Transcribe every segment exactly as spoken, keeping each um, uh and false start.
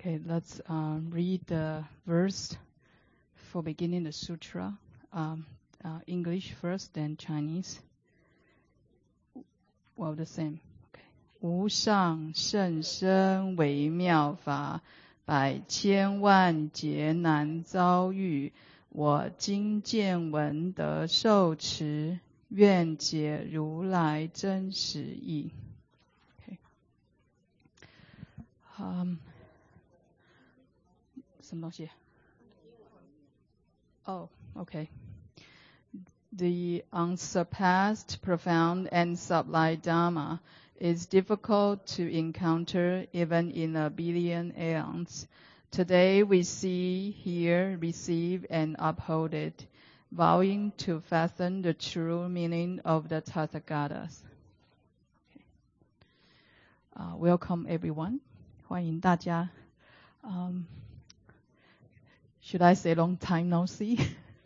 Okay, let's um, read the verse for beginning the sutra. Um, uh, English first, then Chinese. Well, the same. Okay. 无上甚深微妙法，百千万劫难遭遇。我今见闻得受持，愿解如来真实义。Okay. Um, 什么东西 Oh, okay. The unsurpassed, profound, and sublime Dharma is difficult to encounter even in a billion aeons. Today we see, hear, receive, and uphold it, vowing to fathom the true meaning of the Tathagatas. Okay. Uh, welcome everyone. 欢迎大家。Um, should I say long time no see?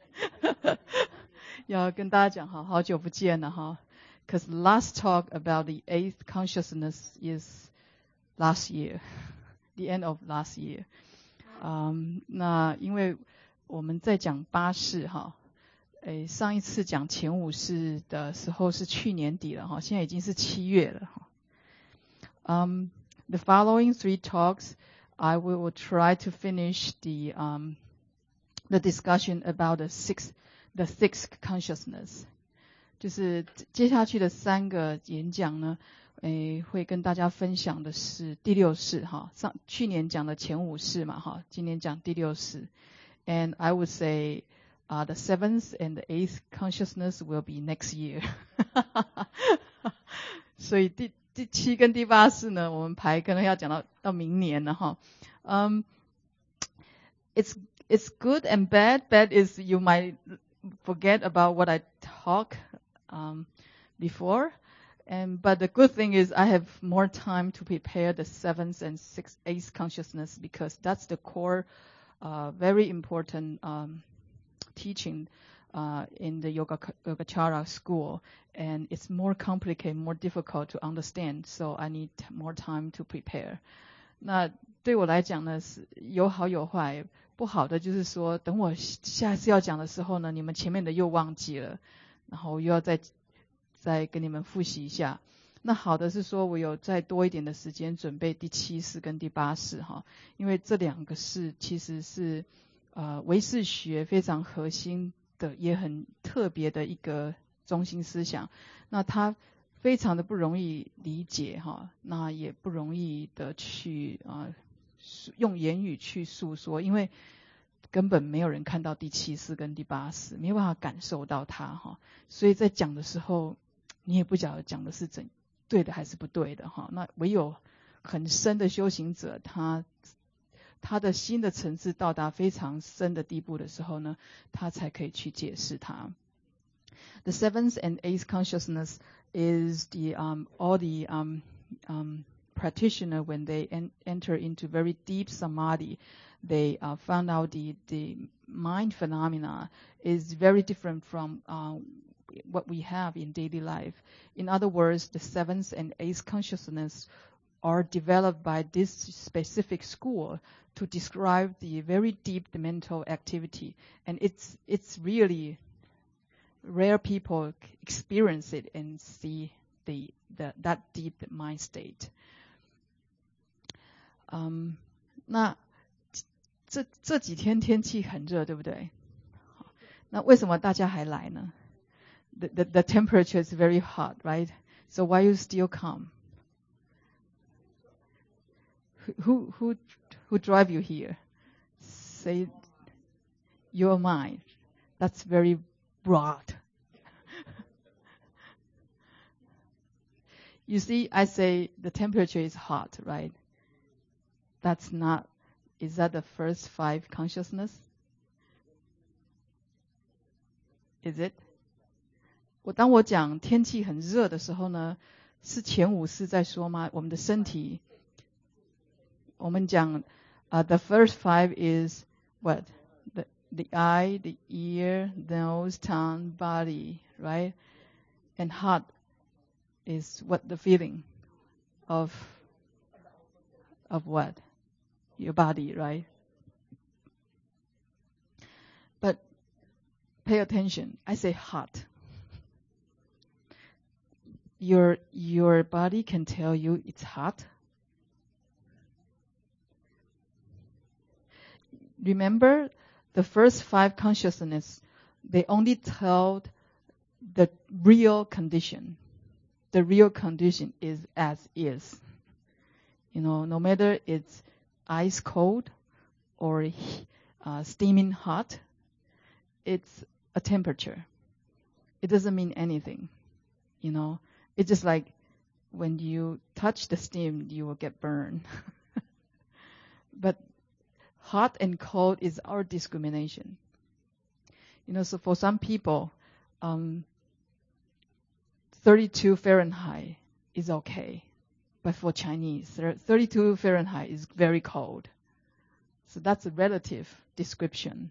要跟大家讲好好久不见了哈 Because last talk about the eighth consciousness is last year, the end of last year. Um, 那因为我们在讲八识哈，诶，上一次讲前五识的时候是去年底了哈，现在已经是七月了哈。Um, the following three talks, I will try to finish the um, the discussion about the sixth. The sixth consciousness， 就是接下去的三个演讲呢，诶，会跟大家分享的是第六识哈。上去年讲的前五识嘛哈，今年讲第六识。And I would say, uh, the seventh and the eighth consciousness will be next year 。所以第第七跟第八识呢，我们排可能要讲到到明年了哈。Um, it's it's good and bad. Bad is you might forget about what I talked um, before, and but the good thing is I have more time to prepare the seventh and sixth, eighth consciousness because that's the core, uh, very important um, teaching uh, in the Yoga Yogacara school, and it's more complicated, more difficult to understand. So I need more time to prepare. 那对我来讲呢，是有好有坏。不好的就是说，等我下次要讲的时候呢，你们前面的又忘记了，然后又要再再跟你们复习一下。那好的是说，我有再多一点的时间准备第七识跟第八识哈，因为这两个识其实是呃唯识学非常核心的，也很特别的一个中心思想。那它非常的不容易理解哈，那也不容易的去啊。呃用言语去诉说，因为根本没有人看到第七识跟第八识，没有办法感受到它哈，所以在讲的时候，你也不晓得讲的是怎对的还是不对的哈。那唯有很深的修行者，他他的心的层次到达非常深的地步的时候呢，他才可以去解释它。The seventh and eighth consciousness is the um all the um um practitioner when they en- enter into very deep samadhi, they uh, found out the, the mind phenomena is very different from uh, what we have in daily life. In other words, the seventh and eighth consciousness are developed by this specific school to describe the very deep mental activity. And it's, it's really rare people experience it and see the, the, that deep mind state. 嗯，那这这几天天气很热，对不对？那为什么大家还来呢？ the, the, the temperature is very hot, right? So why you still come? Who, who, who drive you here? Say your mind. That's very broad. You see, I say the temperature is hot, right? That's not, is that the first five consciousness? Is it? 我当我讲天气很热的时候呢，是前五识在说吗？我们的身体，我们讲，uh, the first five is what? The, the eye, the ear, nose, tongue, body, right? And heart is what the feeling of, of what? your body, right? But pay attention. I say hot. Your your body can tell you it's hot. Remember, the first five consciousness, they only tell the real condition. The real condition is as is. You know, no matter it's ice cold or uh, steaming hot, it's a temperature. It doesn't mean anything. You know, it's just like when you touch the steam, you will get burned. But hot and cold is our discrimination. You know, so for some people, um, thirty-two Fahrenheit is okay. But for Chinese, thirty-two Fahrenheit is very cold. So that's a relative description.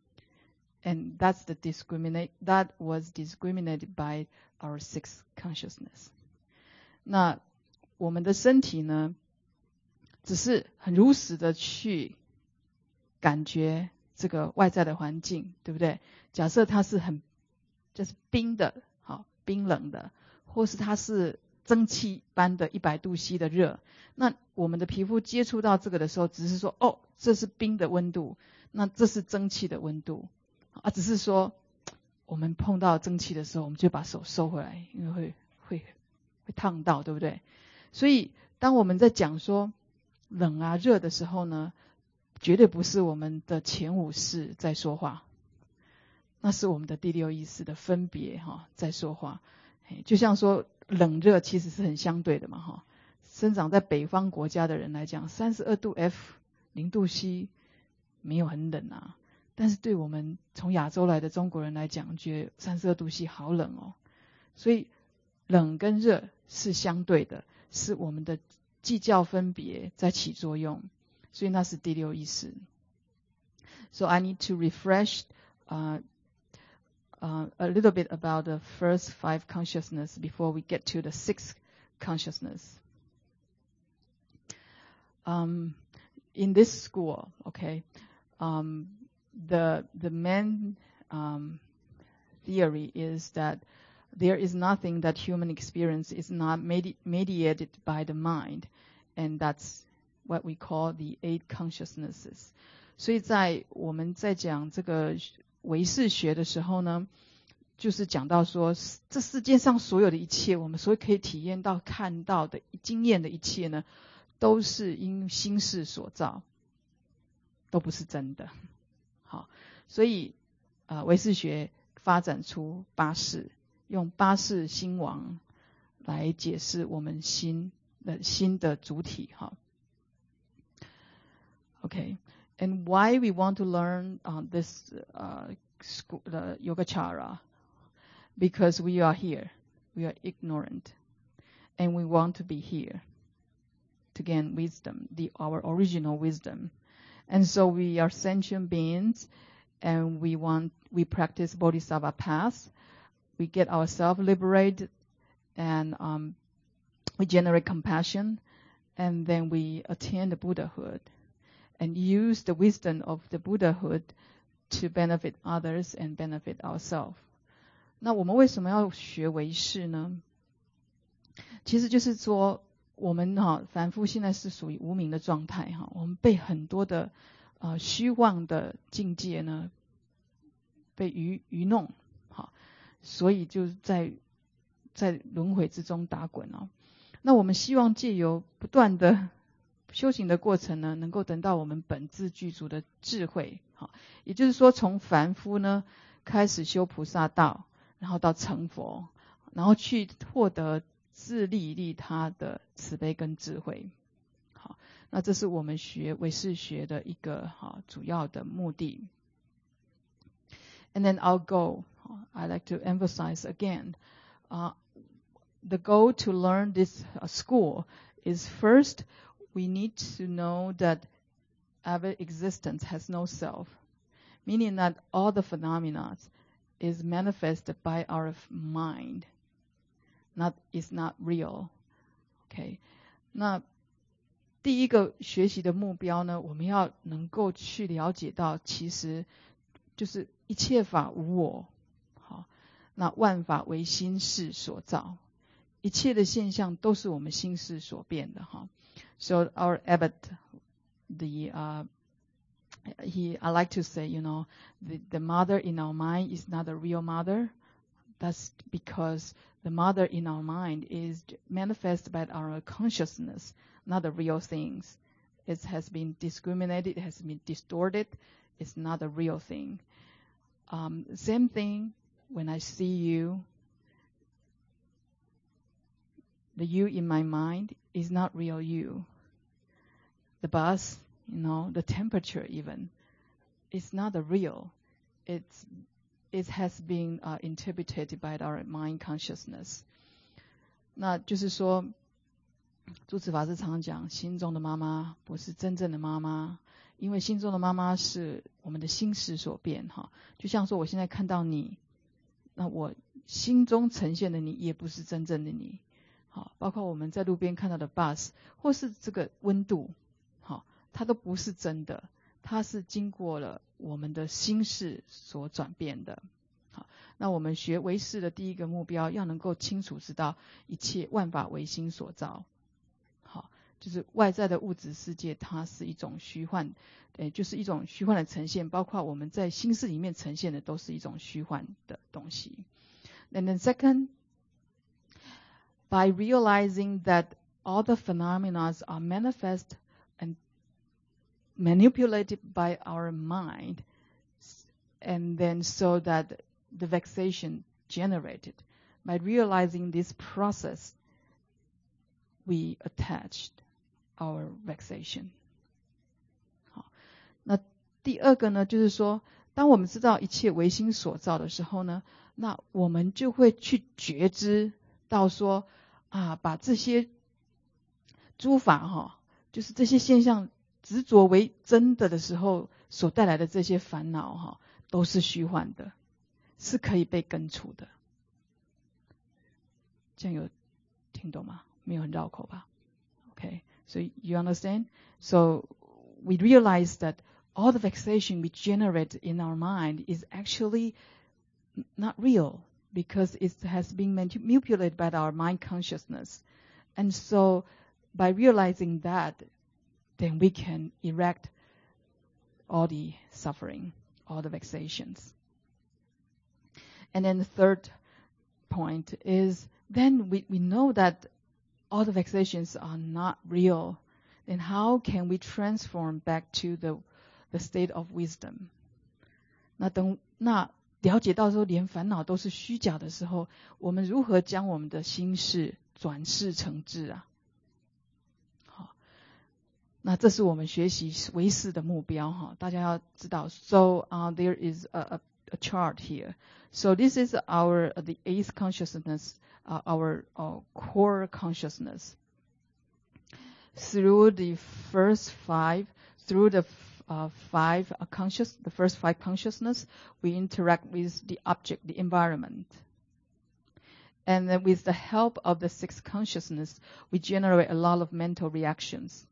And that's the discriminate, that was discriminated by our sixth consciousness. 那我们的身体呢，只是很如实的去感觉这个外在的环境，对不对？假设它是很就是冰的，好，冰冷的，或是它是蒸汽般的一百度 C 的热，那我们的皮肤接触到这个的时候，只是说哦，这是冰的温度，那这是蒸汽的温度啊，只是说我们碰到蒸汽的时候，我们就把手收回来，因为会会会烫到，对不对？所以当我们在讲说冷啊热的时候呢，绝对不是我们的前五识在说话，那是我们的第六意识的分别哈在说话。就像说冷热其实是很相对的嘛哈。生长在北方国家的人来讲，三十二度 F 零度 C 没有很冷啊，但是对我们从亚洲来的中国人来讲，觉得三十二度 C 好冷哦。所以冷跟热是相对的，是我们的计较分别在起作用，所以那是第六意识。So I need to refresh uh, uh, a little bit about the first five consciousness before we get to the sixth consciousness. Um, in this school, okay, um, the the main um, theory is that there is nothing that human experience is not medi- mediated by the mind, and that's what we call the eight consciousnesses. 所以在我们在讲这个唯识学的时候呢，就是讲到说，这世界上所有的一切，我们所可以体验到、看到的、经验的一切呢，都是因心识所造，都不是真的。好，所以呃，唯识学发展出八识，用八识心王来解释我们心的心的主体。哈 ，OK。And why we want to learn uh, this uh, school, the Yogacara? Because we are here. We are ignorant. And we want to be here to gain wisdom, the, our original wisdom. And so we are sentient beings, and we want, we practice Bodhisattva path. We get ourselves liberated, and um, we generate compassion, and then we attain the Buddhahood. And use the wisdom of the Buddhahood to benefit others and benefit ourselves. 那我们为什么要学唯识呢？其实就是说，我们哈凡夫现在是属于无明的状态哈，我们被很多的呃虚妄的境界呢被愚愚弄，好，所以就在在轮回之中打滚哦。那我们希望借由不断的修行的过程呢，能够得到我们本自具足的智慧，好，也就是说，从凡夫呢开始修菩萨道，然后到成佛，然后去获得自利利他的慈悲跟智慧，好，那这是我们学唯识学的一个好主要的目的。And then our goal, I like to emphasize again, uh, the goal to learn this uh, school is first, we need to know that our existence has no self, meaning that all the phenomena is manifested by our mind, not is not real. Okay, 那第一个学习的目标呢，我们要能够去了解到，其实就是一切法无我，好，那万法唯心事所造，一切的现象都是我们心事所变的哈。So our abbot, the uh, he I like to say, you know, the the mother in our mind is not a real mother. That's because the mother in our mind is manifested by our consciousness, not the real things. It has been discriminated, it has been distorted. It's not a real thing. Um, same thing when I see you. The you in my mind is not real you. The bus, you know, the temperature even, it's not a real. It's It has been uh, interpreted by our mind consciousness. 那就是说，诸子法师常讲，心中的妈妈不是真正的妈妈，因为心中的妈妈是我们的心识所变哈。就像说，我现在看到你，那我心中呈现的你也不是真正的你。好，包括我们在路边看到的 bus， 或是这个温度，好，它都不是真的。它是经过了我们的心识所转变的。好，那我们学唯识的第一个目标，要能够清楚知道一切万法唯心所造。好，就是外在的物质世界，它是一种虚幻，呃，就是一种虚幻的呈现，包括我们在心识里面呈现的，都是一种虚幻的东西。And then second, by realizing that all the phenomena are manifest and manipulated by our mind, and then so that the vexation generated. By realizing this process, we attached our vexation. 好，那第二个呢，就是说，当我们知道一切唯心所造的时候呢，那我们就会去觉知到说，啊，把这些诸法哈，就是这些现象执着为真的的时候所带来的这些烦恼哈，都是虚幻的，是可以被根除的。这样有听懂吗？没有很绕口吧？ Okay, so you understand? So we realize that all the vexation we generate in our mind is actually not real because it has been manipulated by our mind consciousness. And so by realizing that, then we can erect all the suffering, all the vexations. And then the third point is, then we, we know that all the vexations are not real. Then how can we transform back to the, the state of wisdom? 那等那了解到说连烦恼都是虚假的时候，我们如何将我们的心事转世成智啊？好，那这是我们学习唯识的目标哈，大家要知道。So uh, there is a, a, a chart here. So this is our uh, the eighth consciousness, uh, our uh, core consciousness. Through the first five, through the uh, five uh, conscious, the first five consciousness, we interact with the object, the environment. And then with the help of the sixth consciousness, we generate a lot of mental reactions.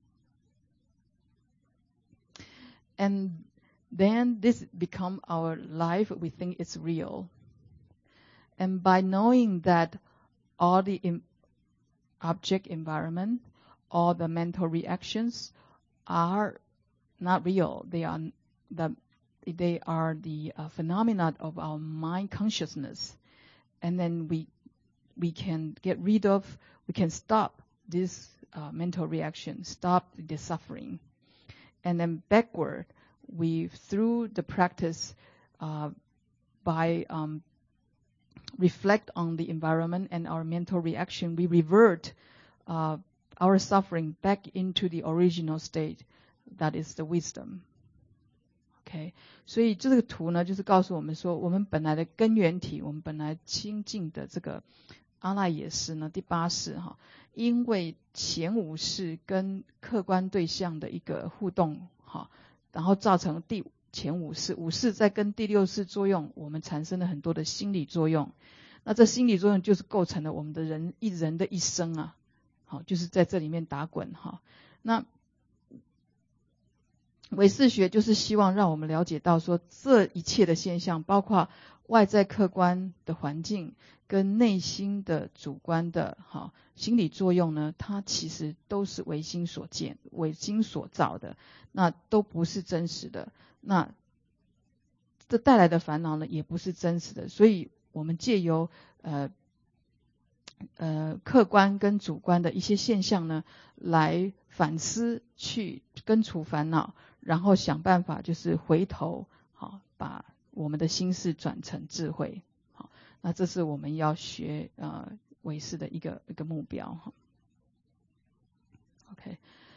And then this become our life. We think it's real. And by knowing that all the in object environment, all the mental reactions are not real. They are the they are the uh, phenomena of our mind consciousness. And then we we can get rid of, we can stop this uh, mental reaction, stop the suffering. And then backward, we, through the practice, uh, by um, reflect on the environment and our mental reaction, we revert uh, our suffering back into the original state, that is the wisdom. Okay, 所以这个图呢，就是告诉我们说，我们本来的根源体，我们本来清净的这个阿赖耶识呢，第八识哈，因为前五识跟客观对象的一个互动哈，然后造成第前五识，五识在跟第六识作用，我们产生了很多的心理作用。那这心理作用就是构成了我们的人一人的一生啊，好，就是在这里面打滚哈。那唯识学就是希望让我们了解到说，这一切的现象，包括外在客观的环境跟内心的主观的哈心理作用呢，它其实都是唯心所见、唯心所造的，那都不是真实的。那这带来的烦恼呢，也不是真实的。所以我们借由呃呃客观跟主观的一些现象呢，来反思，去根除烦恼。然后想办法就是回头好把我们的心事转成智慧，好，那这是我们要学呃唯识的一个一个目标哈。OK，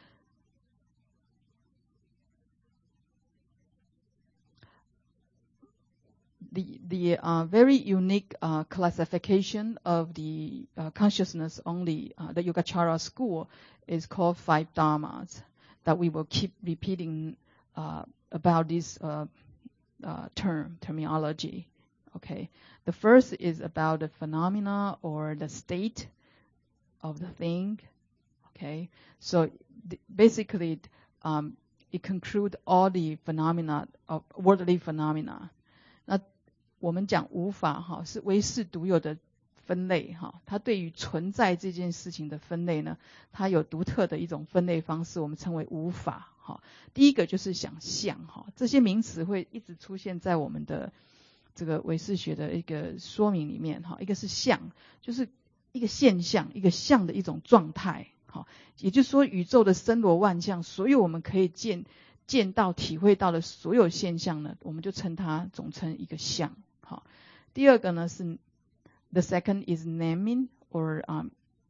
the the uh, very unique uh, classification of the uh, consciousness only uh, the Yogacara school is called five dharmas that we will keep repeating uh, about this uh, uh, term terminology. Okay, the first is about the phenomena or the state of the thing. Okay, so th- basically um, it concludes all the phenomena of worldly phenomena. 那我们讲无法哈是唯识独有的分类哈，它对于存在这件事情的分类呢，它有独特的一种分类方式，我们称为无法哈。第一个就是想象哈，这些名词会一直出现在我们的这个唯识学的一个说明里面哈。一个是相，就是一个现象，一个相的一种状态哈。也就是说，宇宙的森罗万象，所有我们可以见见到、体会到的所有现象呢，我们就称它总称一个相。好，第二个呢是 the second is naming or um,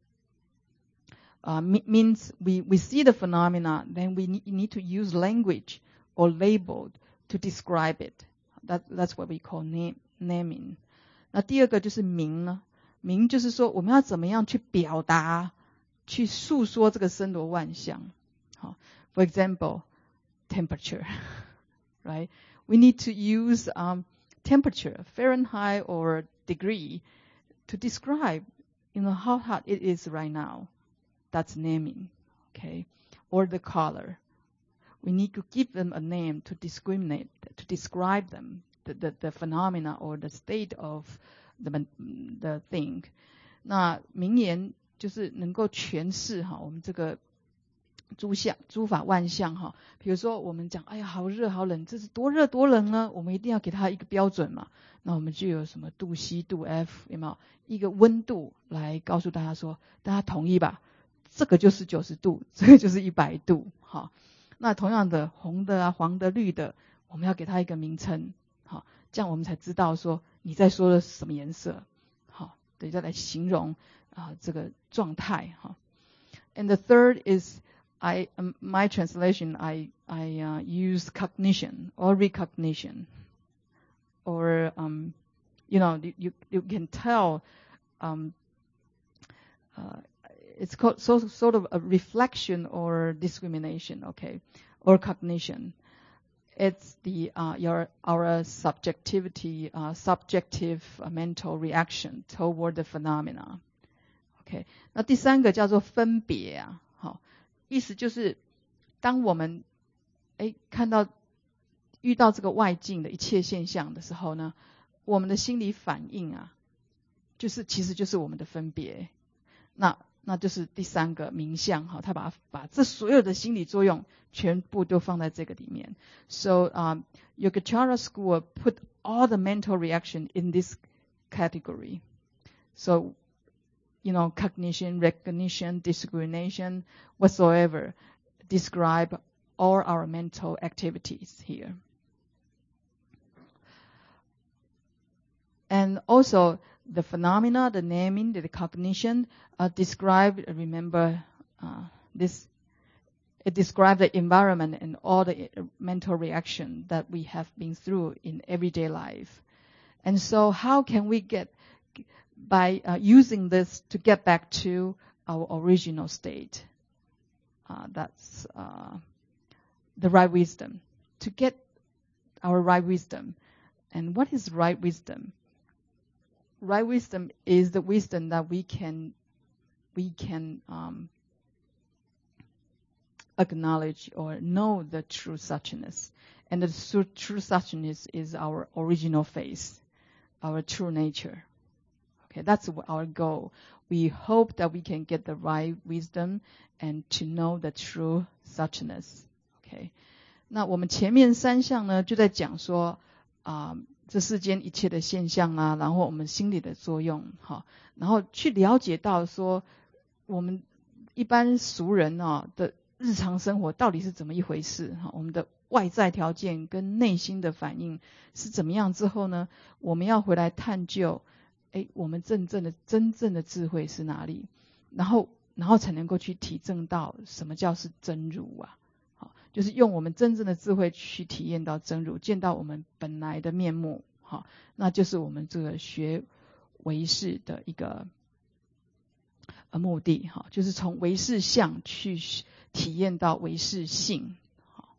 uh, means we we see the phenomena, then we need to use language or label to describe it. That that's what we call name naming. 那第二个就是名呢，名就是说我们要怎么样去表达、去诉说这个森罗万象。好 ，for example, temperature, right? We need to use um. temperature, Fahrenheit or degree, to describe, you know, how hot it is right now. That's naming, okay? Or the color. We need to give them a name to discriminate, to describe them, the, the, the phenomena or the state of the, the thing. 那名言就是能够诠释哈，我们这个诸相诸法万象哈，比如说我们讲，哎呀，好热好冷，这是多热多冷呢？我们一定要给它一个标准嘛。那我们就有什么度 C 度 F 有没有一个温度来告诉大家说，大家同意吧？这个就是九十度，这个就是一百度。好，那同样的红的啊、黄的、绿的，我们要给它一个名称，好，这样我们才知道说你在说的是什么颜色。好，对，再来形容啊、呃、这个状态哈。And the third is I, um, my translation, I, I uh, use cognition or recognition, or um, you know, you you can tell, um, uh, it's called so, sort of a reflection or discrimination, okay, or cognition. It's the uh, your our subjectivity, uh, subjective uh, mental reaction toward the phenomena. OK， 那第三个叫做分别啊，好。意思就是，当我们哎看到遇到这个外境的一切现象的时候呢，我们的心理反应啊，就是其实就是我们的分别。那那就是第三个名相哈，他把把这所有的心理作用全部都放在这个里面。So um, Yogacara school put all the mental reaction in this category. So you know, cognition, recognition, discrimination, whatsoever, describe all our mental activities here. And also the phenomena, the naming, the cognition, uh, describe, remember uh, this, it describes the environment and all the mental reaction that we have been through in everyday life. And so how can we get by uh, using this to get back to our original state? Uh, that's uh, the right wisdom. To get our right wisdom. And what is right wisdom? Right wisdom is the wisdom that we can we can um, acknowledge or know the true suchness. And the true, true suchness is our original face, our true nature. Okay, that's our goal. We hope that we can get the right wisdom and to know the true suchness. Okay， 那我们前面三项呢，就在讲说啊、呃，这世间一切的现象啊，然后我们心理的作用，哈，然后去了解到说我们一般俗人啊的日常生活到底是怎么一回事，哈，我们的外在条件跟内心的反应是怎么样之后呢，我们要回来探究。哎，我们真正的真正的智慧是哪里？然后，然后才能够去体证到什么叫是真如啊！好，就是用我们真正的智慧去体验到真如，见到我们本来的面目。好，那就是我们这个学唯识的一个呃目的。哈，就是从唯识相去体验到唯识性。好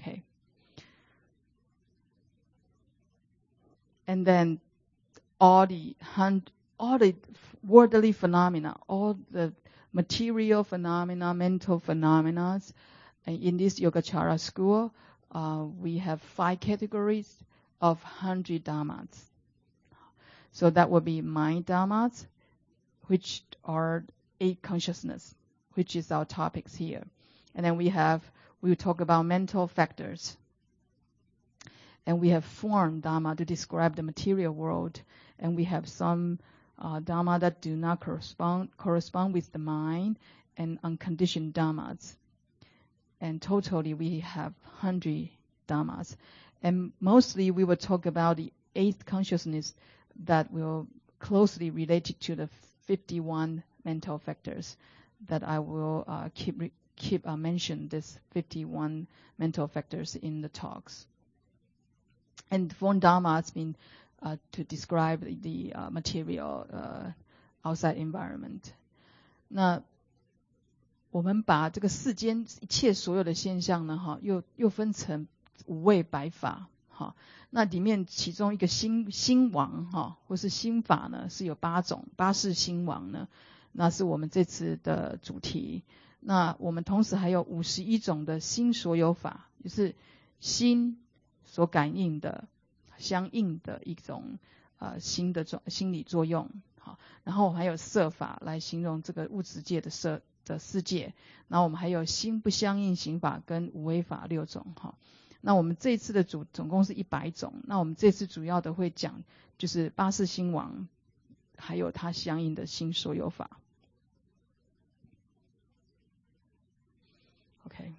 ，OK。And then all the all the worldly phenomena, all the material phenomena, mental phenomena. In this Yogacara school, uh, we have five categories of hundred dhammas. So that would be mind dhammas, which are eight consciousness, which is our topics here. And then we have, we will talk about mental factors. And we have form dhamma to describe the material world. And we have some uh, dhamma that do not correspond correspond with the mind and unconditioned dhammas. And totally we have one hundred dhammas. And mostly we will talk about the eighth consciousness that will closely related to the fifty-one mental factors that I will uh, keep re- keep uh, mention this fifty-one mental factors in the talks. And form dhamma has been Uh, to describe the uh, material uh, outside environment. 那我们把这个世间一切所有的现象呢，哈，又又分成五位百法，哈。那里面其中一个心心王，哈，或是心法呢，是有八种，八世心王呢，那是我们这次的主题。那我们同时还有五十一种的心所有法，就是心所感应的。相应的一种呃心的心理作用，好，然后还有色法来形容这个物质界的色的世界，然后我们还有心不相应行法跟无为法六种，哈。那我们这一次的主总共是一百种，那我们这次主要的会讲就是八世心王，还有它相应的心所有法。Okay.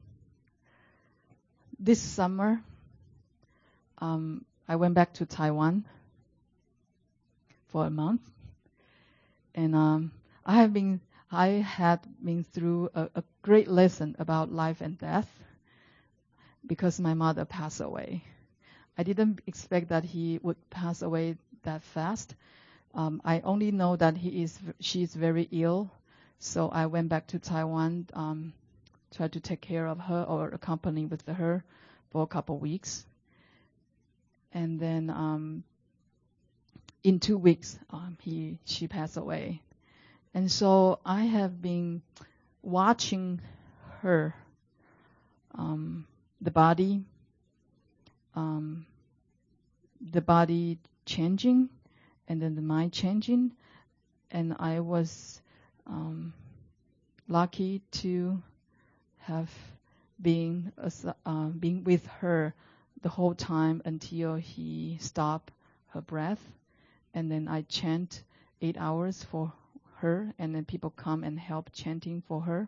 This summer, um, I went back to Taiwan for a month, and um, I have been, I had been through a, a great lesson about life and death because my mother passed away. I didn't expect that he would pass away that fast. Um, I only know that he is, she is very ill, so I went back to Taiwan, um, tried to take care of her or accompany with her for a couple of weeks. And then um, in two weeks, um, he she passed away. And so I have been watching her, um, the body, um, the body changing, and then the mind changing. And I was um, lucky to have been, uh, been with her the whole time until he stopped her breath. And then I chant eight hours for her, and then people come and help chanting for her.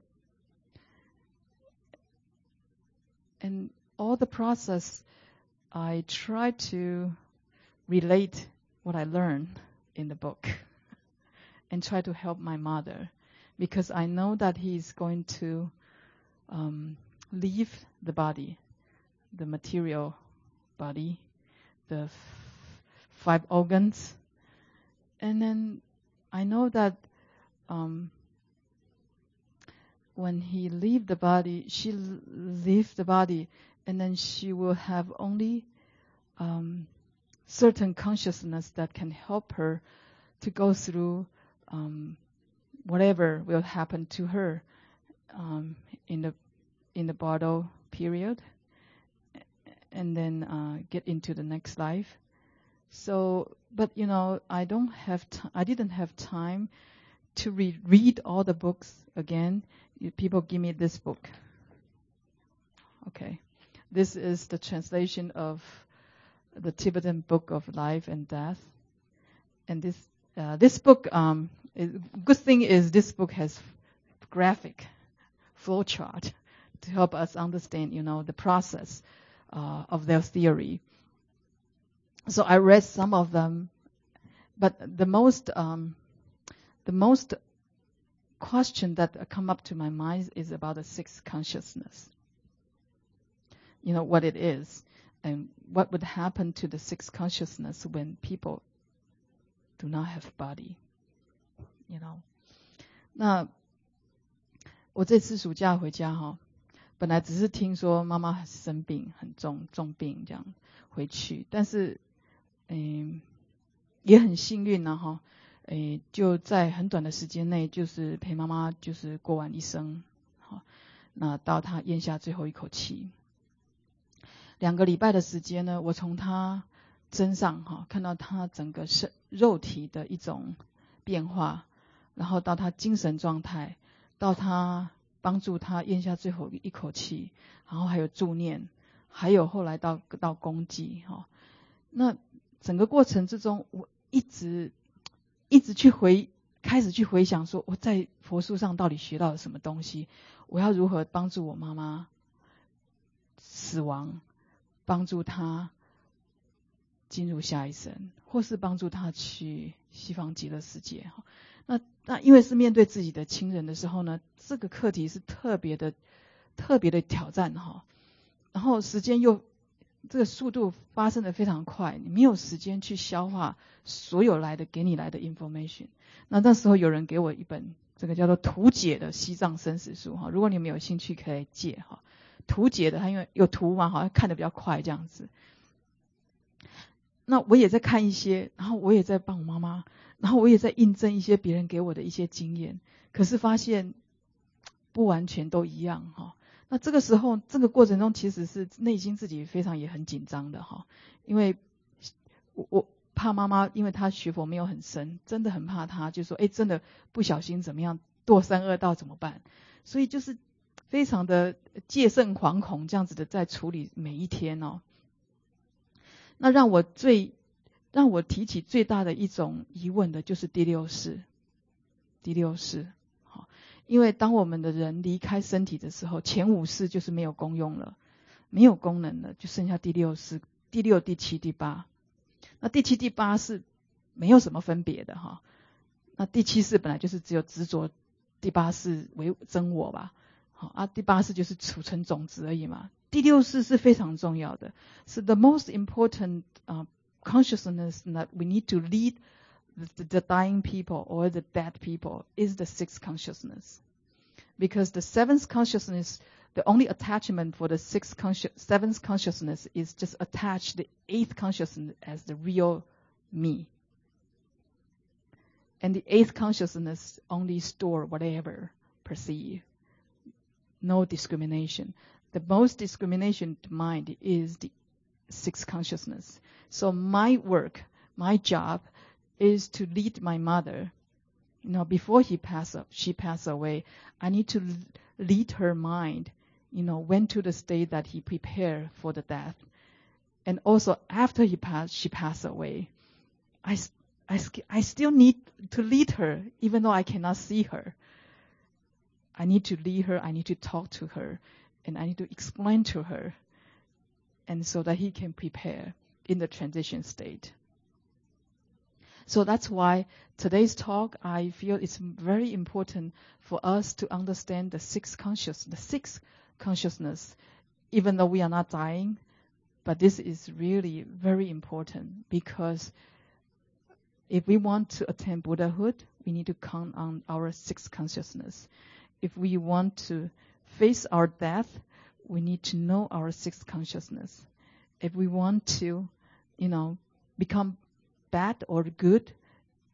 And all the process, I try to relate what I learned in the book and try to help my mother, because I know that he's going to um, leave the body, the material body, the f- five organs. And then I know that um, when he leave the body, she l- leave the body, and then she will have only um, certain consciousness that can help her to go through um, whatever will happen to her um, in the in the bottle period, and then uh, get into the next life. So, but you know, I don't have t- I didn't have time to re- read all the books again. You, people give me this book. Okay, this is the translation of the Tibetan Book of Life and Death, and this uh, this book. Um, is, good thing is this book has graphic flow chart to help us understand, you know, the process uh, of their theory. So I read some of them, but the most um, the most question that come up to my mind is about the sixth consciousness. You know, what it is, and what would happen to the sixth consciousness when people do not have body. You know, 那我这次暑假回家哈，本来只是听说妈妈生病很重重病这样回去，但是嗯也很幸运呢哈，诶就在很短的时间内就是陪妈妈就是过完一生，好，那到她咽下最后一口气。两个礼拜的时间呢，我从她身上哈看到她整个身肉体的一种变化，然后到她精神状态，到她帮助她咽下最后一口气，然后还有助念，还有后来到到公祭哈。那整个过程之中，我一直一直去回开始去回想说，我在佛书上到底学到了什么东西，我要如何帮助我妈妈死亡，帮助她进入下一生，或是帮助她去西方极乐世界。那那因为是面对自己的亲人的时候呢，这个课题是特别的特别的挑战哈。然后时间又这个速度发生的非常快，你没有时间去消化所有来的给你来的 information。那那时候有人给我一本这个叫做图解的西藏生死书哈，如果你们有兴趣可以借哈。图解的，它因为有图嘛，好像看得比较快这样子。那我也在看一些，然后我也在帮我妈妈，然后我也在印证一些别人给我的一些经验，可是发现不完全都一样哈。那这个时候，这个过程中其实是内心自己非常也很紧张的哈，因为我我怕妈妈，因为她学佛没有很深，真的很怕她，就说哎，真的不小心怎么样堕三恶道怎么办？所以就是非常的戒慎惶恐这样子的在处理每一天哦。那让我最让我提起最大的一种疑问的就是第六世，第六世，好，因为当我们的人离开身体的时候，前五世就是没有功用了，没有功能了，就剩下第六世，第六、第七、第八。那第七、第八是没有什么分别的哈。那第七世本来就是只有执着第八世为真我吧，好啊，第八世就是储存种子而已嘛。第六世是非常重要的，是 the most important、uh, consciousness that we need to lead the, the dying people or the dead people is the sixth consciousness. Because the seventh consciousness, the only attachment for the sixth consci- seventh consciousness is just attach the eighth consciousness as the real me. And the eighth consciousness only store whatever perceive. No discrimination. The most discrimination to mind is the sixth consciousness. So my work, my job is to lead my mother. You know, before he pass up, she passed away, I need to lead her mind, you know, went to the state that he prepared for the death. And also after he passed, she passed away. I, I, I still need to lead her, even though I cannot see her. I need to lead her, I need to talk to her, and I need to explain to her, and so that he can prepare in the transition state. So that's why today's talk, I feel it's very important for us to understand the sixth conscious, the sixth consciousness, even though we are not dying, but this is really very important, because if we want to attain Buddhahood, we need to count on our sixth consciousness. If we want to face our death, we need to know our sixth consciousness. If we want to, you know, become bad or good,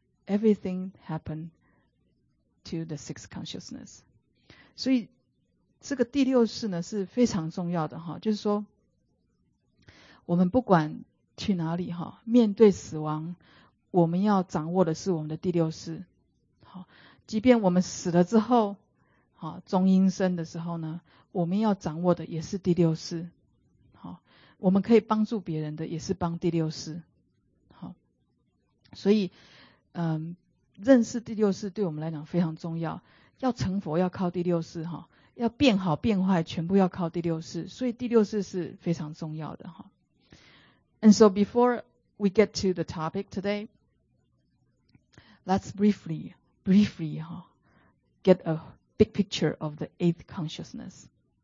everything happen to the sixth consciousness. 所以这个第六式呢是非常重要的哈，就是说我们不管去哪里哈，面对死亡，我们要掌握的是我们的第六式。好，即便我们死了之后，好，中阴身的时候呢，我们要掌握的也是第六式。好，我们可以帮助别人的也是帮第六式。好，所以嗯，认识第六式对我们来讲非常重要。要成佛要靠第六式哈，要变好变坏全部要靠第六式，所以第六式是非常重要的哈。And so before we get to the topic today, let's briefly, briefly huh, get a big picture of the eighth consciousness.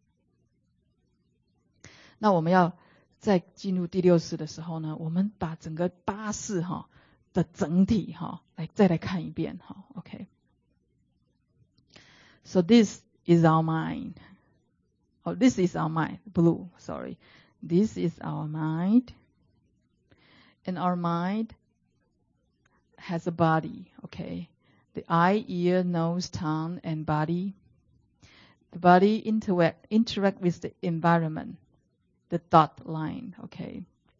那我们要在进入第六式的时候呢，我们把整个八式哈的整体哈来再来看一遍哈 ，OK。So this is our mind. Oh, this is our mind. Blue, sorry. This is our mind. And our mind has a body, okay? The eye, ear, nose, tongue, and body. The body interact, interact with the environment, the dot line, okay?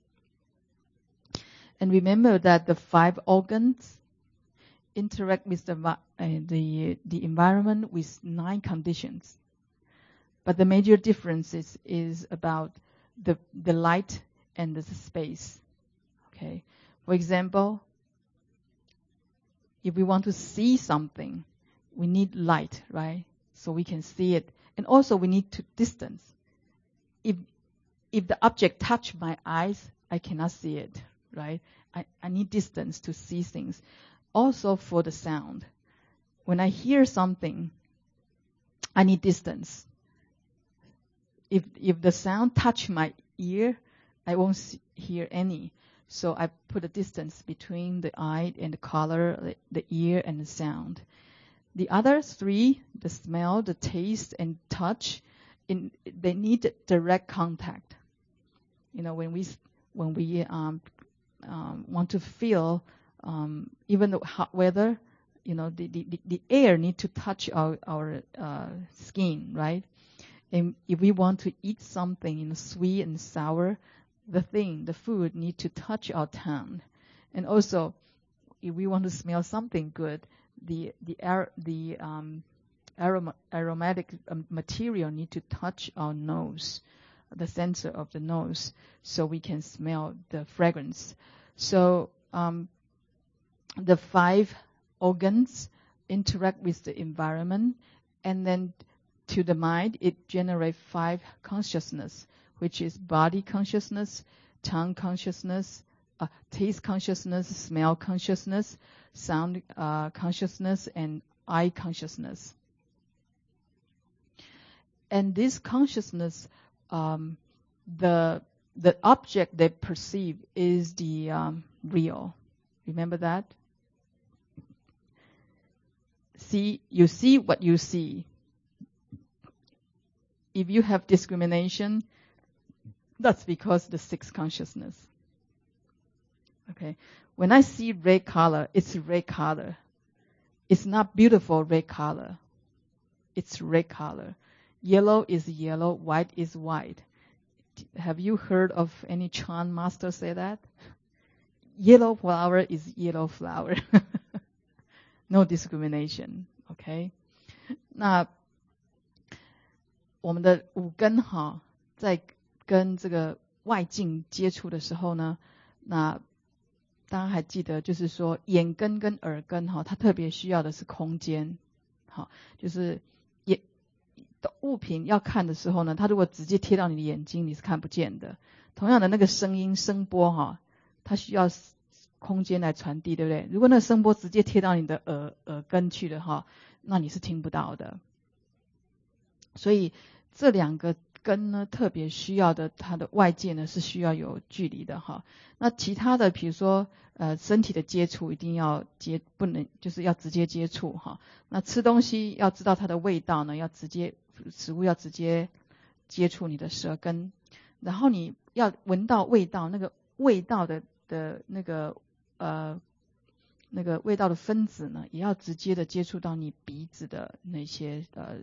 And remember that the five organs interact with the, uh, the, the environment with nine conditions. But the major difference is, is about the, the light and the space. Okay. For example, if we want to see something, we need light, right? So we can see it. And also we need to distance. If, if the object touch my eyes, I cannot see it, right? I, I need distance to see things. Also for the sound. When I hear something, I need distance. If, if the sound touch my ear, I won't see, hear any. So I put a distance between the eye and the color, the, the ear and the sound. The other three, the smell, the taste, and touch, in, they need direct contact. You know, when we when we um, um, want to feel, um, even the hot weather, you know, the, the, the air need to touch our our uh, skin, right? And if we want to eat something, you know, sweet and sour, the thing, the food need to touch our tongue. And also, if we want to smell something good, the the ar- the um, aroma- aromatic um, material need to touch our nose, the center of the nose, so we can smell the fragrance. So um, the five organs interact with the environment, and then to the mind, it generates five consciousness, which is body consciousness, tongue consciousness, uh, taste consciousness, smell consciousness, sound uh, consciousness, and eye consciousness. And this consciousness, um, the the object they perceive is the um, real. Remember that? See, you see what you see. If you have discrimination, that's because the sixth consciousness. Okay. When I see red color, it's red color. It's not beautiful red color. It's red color. Yellow is yellow, white is white. Have you heard of any Chan master say that? Yellow flower is yellow flower. No discrimination. Okay. 那我们的五根哈，在跟这个外境接触的时候呢，那大家还记得，就是说眼根跟耳根哈，它特别需要的是空间，好，就是眼物品要看的时候呢，它如果直接贴到你的眼睛，你是看不见的。同样的那个声音声波哈，它需要空间来传递，对不对？如果那个声波直接贴到你的耳耳根去了哈，那你是听不到的。所以这两个根呢，特别需要的，它的外界呢是需要有距离的哈。那其他的，比如说呃身体的接触一定要接，不能就是要直接接触哈。那吃东西要知道它的味道呢，要直接食物要直接接触你的舌根，然后你要闻到味道，那个味道的的那个呃那个味道的分子呢，也要直接的接触到你鼻子的那些呃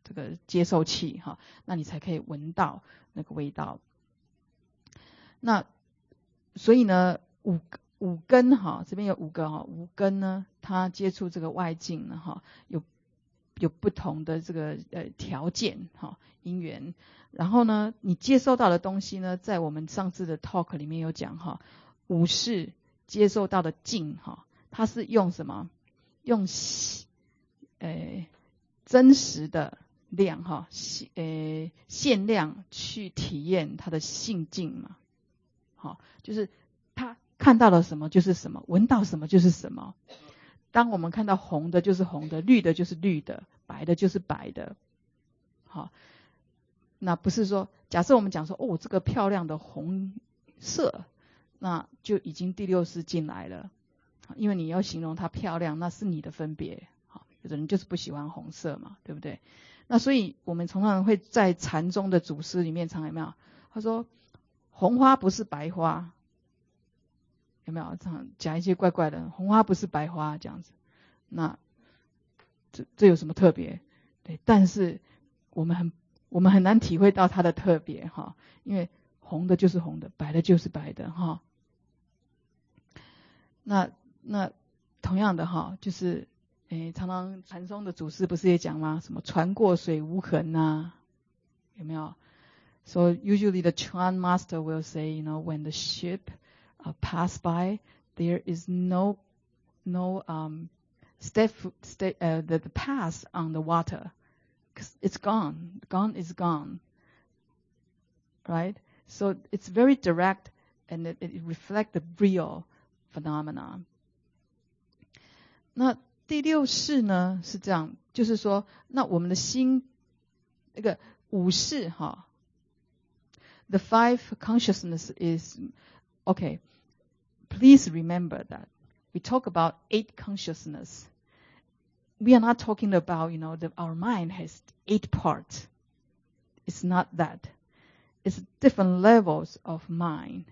这个接受器哈，那你才可以闻到那个味道。那所以呢，五五根哈，这边有五个哈，五根呢，它接触这个外境呢哈，有有不同的这个呃条件哈，因缘。然后呢，你接收到的东西呢，在我们上次的 talk 里面有讲哈，五识接受到的境哈，它是用什么？用呃真实的量哈，呃限量去体验它的性境嘛。好，就是他看到了什么就是什么，闻到什么就是什么。当我们看到红的就是红的，绿的就是绿的，白的就是白的。好，那不是说，假设我们讲说，哦，这个漂亮的红色，那就已经第六识进来了。因为你要形容它漂亮，那是你的分别。好，有的人就是不喜欢红色嘛，对不对？那所以我们常常会在禅宗的祖师里面常有没有？他说红花不是白花，有没有？这样讲一些怪怪的，红花不是白花这样子，那这这有什么特别？对，但是我们很我们很难体会到它的特别哈，因为红的就是红的，白的就是白的哈。那那同样的哈，就是诶，常常禅宗的祖师不是也讲吗？什么船过水无痕啊，有没有？ So usually the Chuan master will say, you know, when the ship uh, pass by, there is no no um step step uh, the, the pass on the water, 'cause it's gone. Gone is gone, right? So it's very direct, and it, it reflects the real phenomena. 那第六识呢是这样，就是说，那我们的心，那个五识哈。The five consciousness is, okay, please remember that. We talk about eight consciousness. We are not talking about, you know, that our mind has eight parts. It's not that. It's different levels of mind.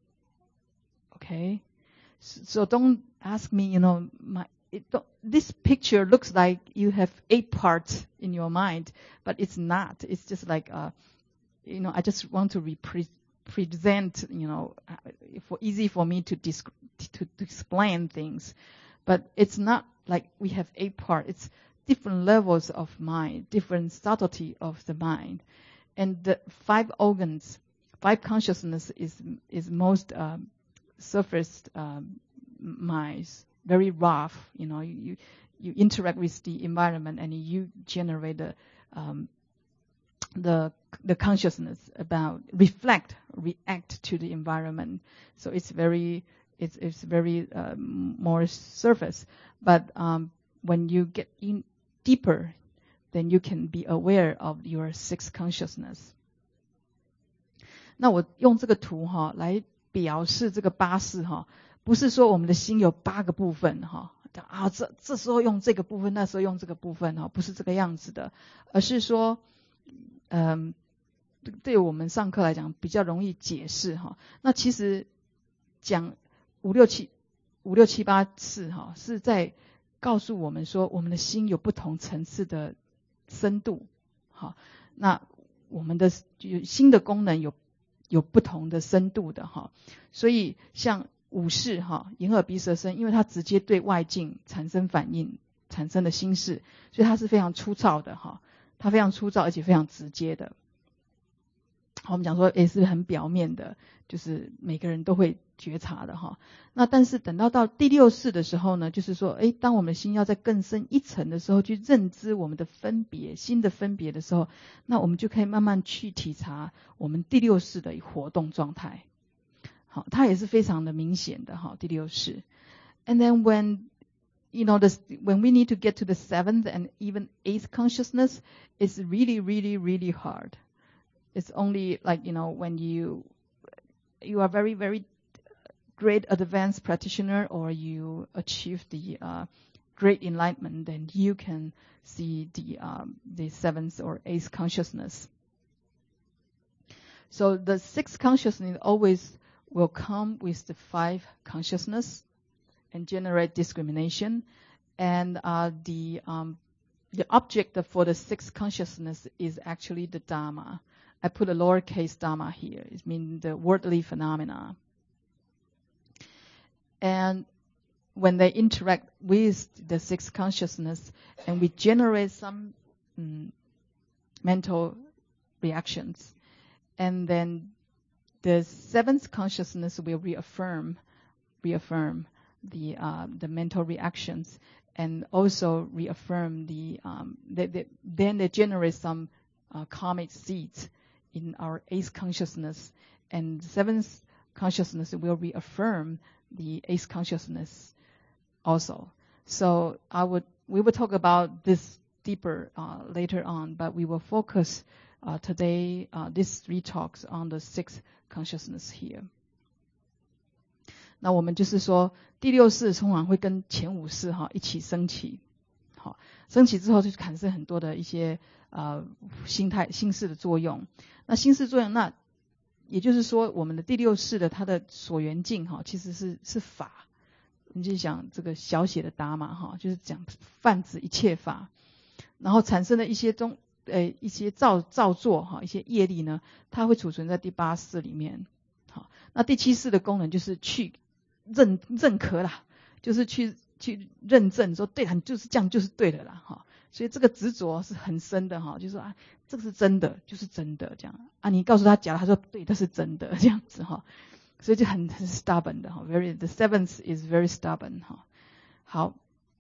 Okay? So, so don't ask me, you know, my, it don't, this picture looks like you have eight parts in your mind, but it's not. It's just like a, you know, I just want to repre- present, you know, for easy for me to, dis- to to explain things, but it's not like we have eight parts. It's different levels of mind, different subtlety of the mind, and the five organs, five consciousness is is most um, surface um, minds, very rough. You know, you you interact with the environment and you generate the um, the the consciousness about reflect react to the environment. So it's very it's it's very uh, more surface, but um, when you get in deeper, then you can be aware of your six consciousness. 那我用这个图哈来表示这个八识哈，不是说我们的心有八个部分哈，啊这这时候用这个部分，那时候用这个部分哈，不是这个样子的，而是说。嗯，对我们上课来讲比较容易解释哈。那其实讲五六七五六七八次哈，是在告诉我们说，我们的心有不同层次的深度。好，那我们的心的功能有有不同的深度的哈。所以像五识哈，眼耳鼻舌身，因为它直接对外境产生反应，产生的心识，所以它是非常粗糙的哈。它非常粗糙而且非常直接的，我们讲说也是很表面的，就是每个人都会觉察的哈。那但是等到到第六识的时候呢，就是说，诶，当我们心要在更深一层的时候，去认知我们的分别，心的分别的时候，那我们就可以慢慢去体察我们第六识的活动状态。好，它也是非常的明显的哈，第六识。And then when you know, this, when we need to get to the seventh and even eighth consciousness, it's really, really, really hard. It's only like, you know, when you you are very, very great advanced practitioner or you achieve the uh, great enlightenment, then you can see the um, the seventh or eighth consciousness. So the sixth consciousness always will come with the five consciousness and generate discrimination, and uh, the um, the object for the sixth consciousness is actually the Dharma. I put a lowercase Dharma here. It means the worldly phenomena. And when they interact with the sixth consciousness, and we generate some um, mental reactions, and then the seventh consciousness will reaffirm, reaffirm the uh, the mental reactions, and also reaffirm the um, they, they, then they generate some uh, karmic seeds in our eighth consciousness, and the seventh consciousness will reaffirm the eighth consciousness also. So I would we will talk about this deeper uh, later on, but we will focus uh, today uh, these three talks on the sixth consciousness here. 那我们就是说，第六识通常会跟前五识哈一起升起，好，升起之后就产生很多的一些呃心态、心识的作用。那心识作用，那也就是说，我们的第六识的它的所缘境哈，其实是是法。你就想这个小写的达嘛哈，就是讲泛指一切法，然后产生的一些中呃一些造造作哈，一些业力呢，它会储存在第八识里面。好，那第七识的功能就是去认认可啦，就是去去认证说对啦，你就是这样就是对的啦哈。所以这个执着是很深的哈，就是说啊这个是真的，就是真的这样啊，你告诉他假的，他说对，这是真的这样子哈。所以就很很 stubborn 的哈 ，very the seventh is very stubborn 哈。好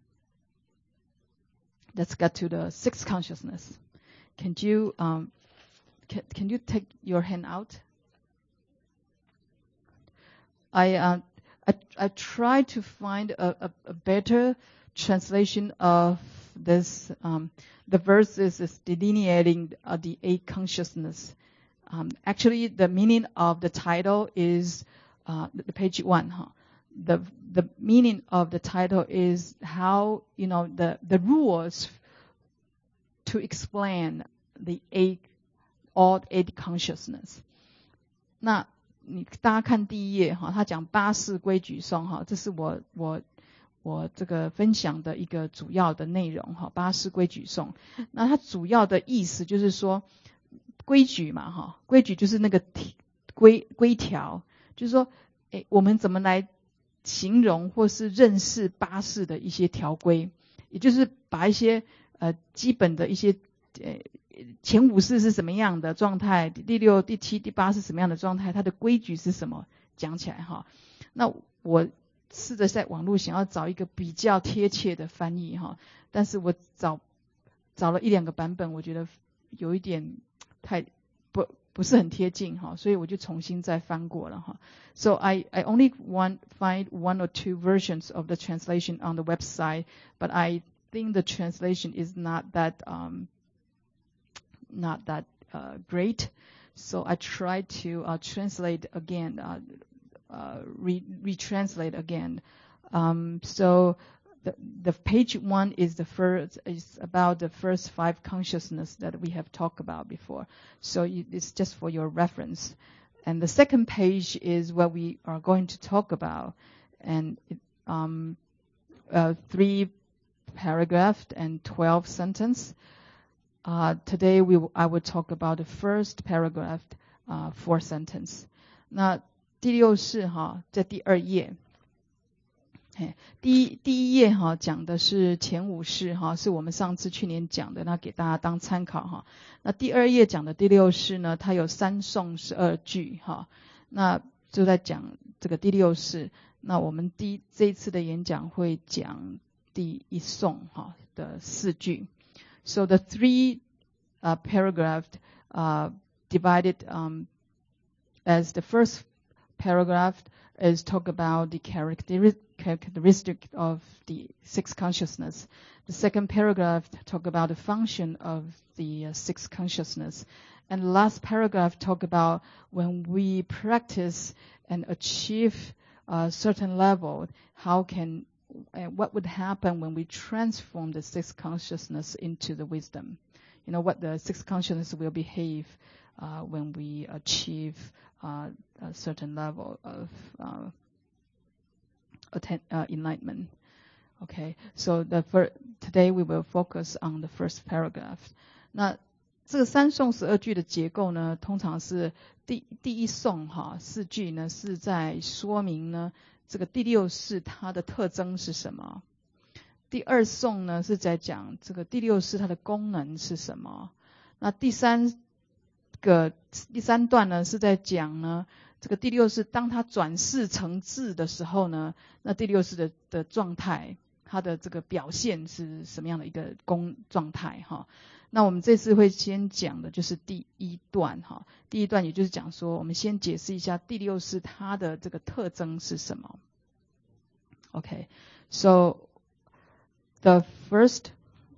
，let's get to the sixth consciousness. Can you um can can you take your hand out? I uh I I try to find a a, a better translation of this. Um, the verse is, is delineating uh, the eight consciousness. Um, actually, the meaning of the title is uh, the page one. Huh? The the meaning of the title is how you know the the rules to explain the eight all eight consciousness. 那你大家看第一页哈，他讲八识规矩颂哈，这是我我我这个分享的一个主要的内容哈，八识规矩颂。那它主要的意思就是说。规矩嘛，哈，规矩就是那个规规条，就是说，诶，我们怎么来形容或是认识八识的一些条规，也就是把一些呃基本的一些呃前五识是什么样的状态，第六、第七、第八是什么样的状态，它的规矩是什么，讲起来哈。那我试着在网络想要找一个比较贴切的翻译哈，但是我找找了一两个版本，我觉得有一点。太不不是很贴近哈，所以我就重新再翻过了哈。So I I only want find one or two versions of the translation on the website, but I think the translation is not that um not that uh, great. So I try to uh, translate again, uh, uh, re retranslate again. Um, so. The, the page one is the first is about the first five consciousness that we have talked about before. So you, it's just for your reference. And the second page is what we are going to talk about, and it, um, uh, three paragraphs and twelve sentence. Uh, today we I will talk about the first paragraph, uh, four sentence. 那第六是哈，在第二页。第一第一页哈讲的是前五识哈，是我们上次去年讲的，那给大家当参考哈。那第二页讲的第六识呢，它有三颂十二句哈，那就在讲这个第六识。那我们第这一次的演讲会讲第一颂哈的四句。So the three uh, paragraph uh, divided um, as the first paragraph is talk about the characteristic characteristic of the sixth consciousness. The second paragraph talk about the function of the uh, sixth consciousness. And the last paragraph talk about when we practice and achieve a certain level, how can, uh, what would happen when we transform the sixth consciousness into the wisdom? You know, what the sixth consciousness will behave uh, when we achieve uh, a certain level of uh, Atten- uh, enlightenment. Okay, so the fir- today we will focus on the first paragraph. 那这个三颂十二句的结构呢，通常是第第一颂哈四句呢是在说明呢这个第六式它的特征是什么。第二颂呢是在讲这个第六式它的功能是什么。那第三个第三段呢是在讲呢这个第六式当它转世成智的时候呢，那第六式的的状态。它的这个表现是什么样的一个功状态哈？那我们这次会先讲的就是第一段哈。第一段也就是讲说，我们先解释一下第六式它的这个特征是什么。Okay, so the first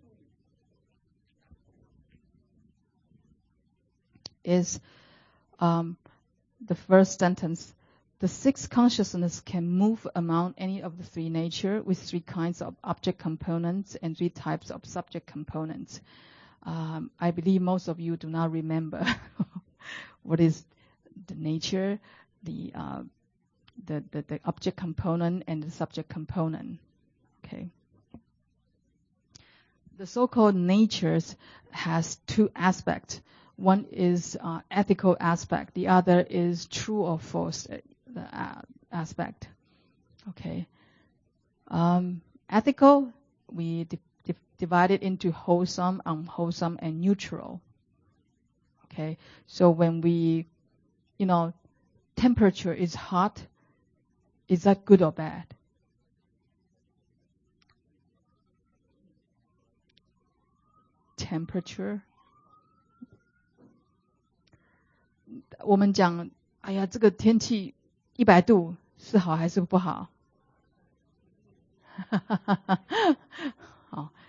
is um, the first sentence. The sixth consciousness can move among any of the three nature with three kinds of object components and three types of subject components. Um, I believe most of you do not remember what is the nature, the, uh, the, the, the object component and the subject component. Okay. The so-called natures has two aspects. One is uh, ethical aspect. The other is true or false the uh, aspect. Okay. Um, ethical, we di- di- divide it into wholesome, unwholesome, and neutral. Okay. So when we, you know, temperature is hot, is that good or bad? Temperature. 我们讲，哎呀，这个天气一百度是好还是不好？好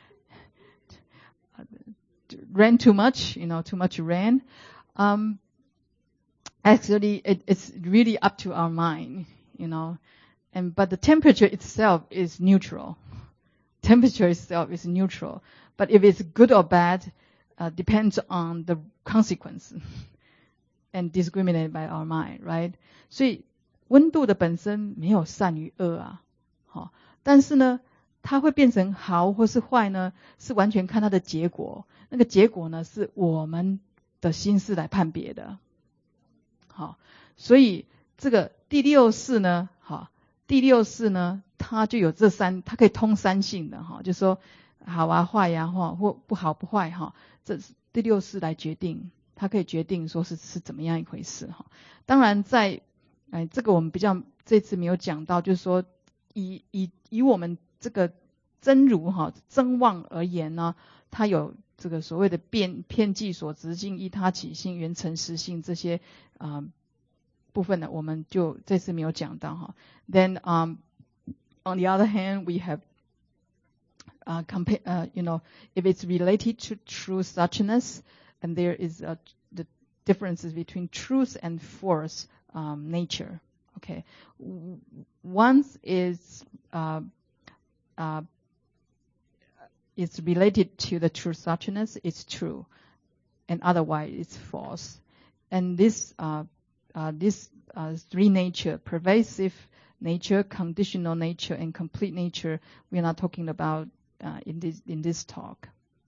，rain too much, you know, too much rain. Um, actually, it, it's really up to our mind, you know, and but the temperature itself is neutral. Temperature itself is neutral, but if it's good or bad, uh, depends on the consequence. And discriminated by our mind, right? 所以温度的本身没有善与恶啊，好，但是呢，它会变成好或是坏呢，是完全看它的结果。那个结果呢，是我们的心思来判别的。好，所以这个第六式呢，好，第六式呢，它就有这三，它可以通三性的哈，就说好啊、坏呀、哈，或不好不坏哈，这是第六式来决定。它可以决定说是是怎么样一回事哈。当然在，哎，这个我们比较这次没有讲到，就是说以以以我们这个真如哈真妄而言呢，它有这个所谓的变片剂所执性、依他起性、缘成实性这些啊、呃、部分呢，我们就这次没有讲到哈。Then um on the other hand, we have uh compare uh you know if it's related to true suchness. And there is uh, the differences between truth and false um, nature. Okay, one is uh, uh, it's related to the true suchness. It's true, and otherwise it's false. And this uh, uh, this uh, three nature, pervasive nature, conditional nature, and complete nature, we are not talking about uh, in this in this talk.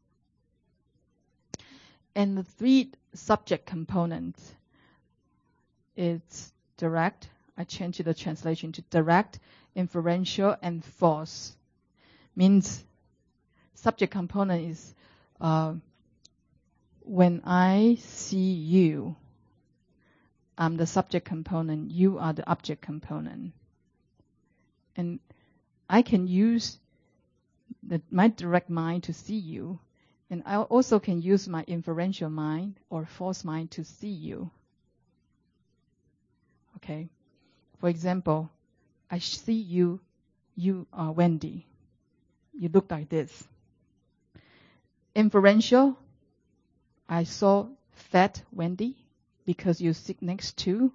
And the three subject components, it's direct. I changed the translation to direct, inferential, and false. Means subject component is uh, when I see you, I'm the subject component, you are the object component. And I can use the, my direct mind to see you. And I also can use my inferential mind or false mind to see you. Okay. For example, I see you, you are Wendy. You look like this. Inferential, I saw fat Wendy because you sit next to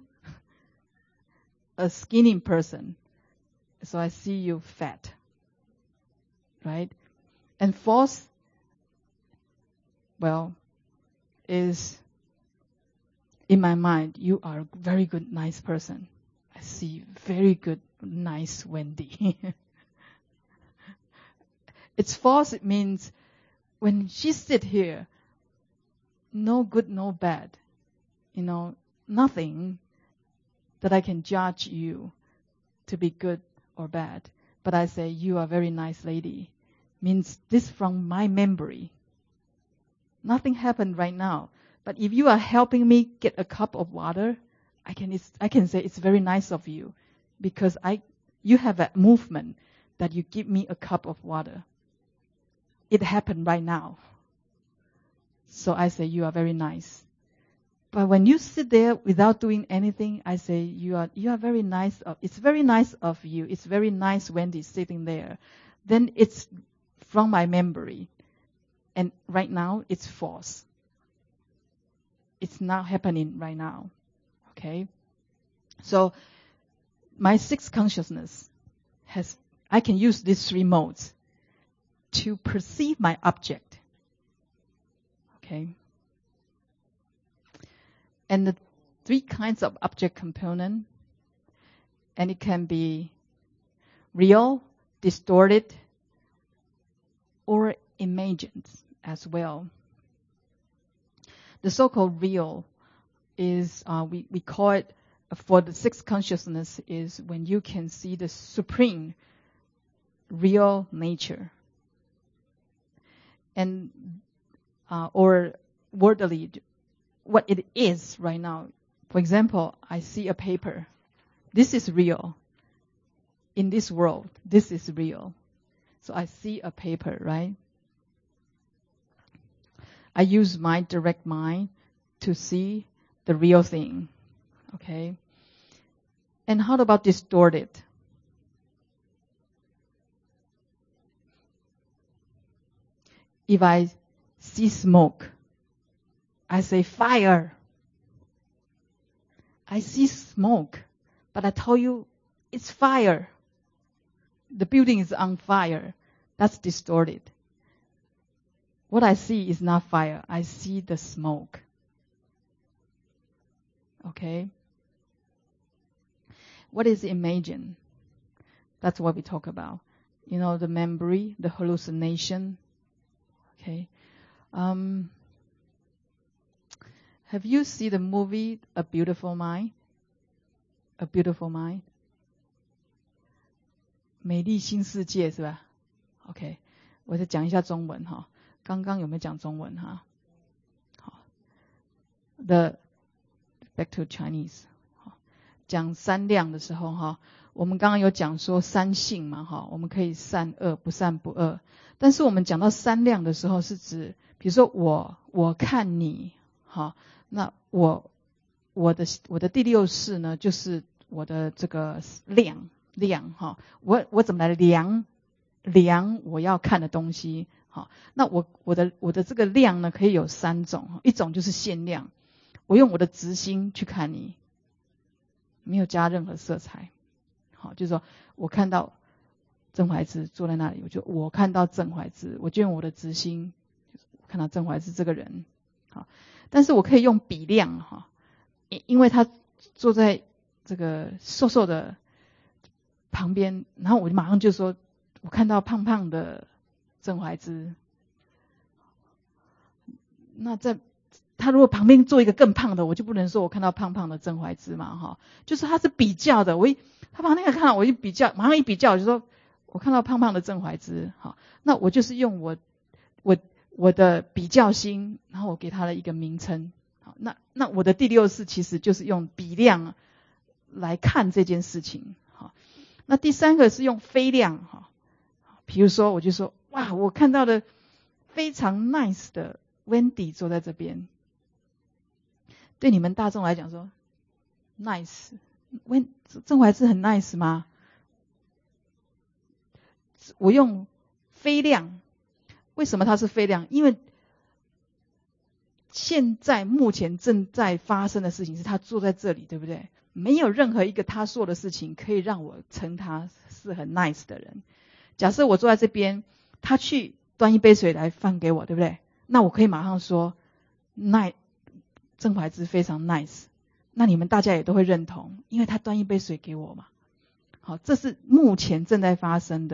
a skinny person. So I see you fat. Right? And false, well, is in my mind, you are a very good, nice person. I see very good, nice Wendy. It's false. It means when she sit here, no good, no bad, you know, nothing that I can judge you to be good or bad. But I say, you are a very nice lady. Means this from my memory. Nothing happened right now. But if you are helping me get a cup of water, I can, I can say it's very nice of you. Because I, you have a movement that you give me a cup of water. It happened right now. So I say, you are very nice. But when you sit there without doing anything, I say, you are, you are very nice. Of, it's very nice of you. It's very nice Wendy sitting there. Then it's from my memory. And right now, it's false. It's not happening right now. Okay? So, my sixth consciousness has, I can use these three modes to perceive my object. Okay? And the three kinds of object component, and it can be real, distorted, or imagined as well. The so-called real is, uh, we, we call it, for the sixth consciousness, is when you can see the supreme real nature. And, uh, or worldly, what it is right now. For example, I see a paper. This is real. In this world, this is real. So I see a paper, right? I use my direct mind to see the real thing. Okay? And how about distorted? If I see smoke, I say fire. I see smoke, but I tell you it's fire. The building is on fire. That's distorted. What I see is not fire. I see the smoke. Okay? What is imagine? That's what we talk about. You know, the memory, the hallucination. Okay? Um, have you seen the movie A Beautiful Mind? A Beautiful Mind? 美丽新世界是吧 ？OK， 我再讲一下中文哈。刚刚有没有讲中文哈？好 ，The back to Chinese。好，讲三量的时候哈，我们刚刚有讲说三性嘛哈，我们可以善恶不善不恶。但是我们讲到三量的时候，是指比如说我我看你哈，那我我的我的第六识呢，就是我的这个量。量哈，我我怎么来量量我要看的东西？好，那我我的我的这个量呢，可以有三种，一种就是限量，我用我的直心去看你，没有加任何色彩，好，就是说我看到郑怀芝坐在那里，我就我看到郑怀芝，我就用我的直心看到郑怀芝这个人，好，但是我可以用比量哈，因因为他坐在这个瘦瘦的旁边，然后我就马上就说，我看到胖胖的郑怀芝。那在他如果旁边坐一个更胖的，我就不能说我看到胖胖的郑怀芝嘛，哈，就是他是比较的。我一他旁边看到我一比较，马上一比较，我就说我看到胖胖的郑怀芝，好，那我就是用我我我的比较心，然后我给他了一个名称，好，那那我的第六识其实就是用比量来看这件事情。那第三个是用非量哈，比如说我就说哇，我看到了非常 nice 的 Wendy 坐在这边，对你们大众来讲说 nice， 温郑怀芝很 nice 吗？我用非量，为什么它是非量？因为现在目前正在发生的事情是他坐在这里，对不对？没有任何一个他做的事情可以让我称他是很 nice 的人。假设我坐在这边，他去端一杯水来放给我，对不对？那我可以马上说 nice， 郑怀芝非常 nice， 那你们大家也都会认同，因为他端一杯水给我嘛。好，这是目前正在发生的。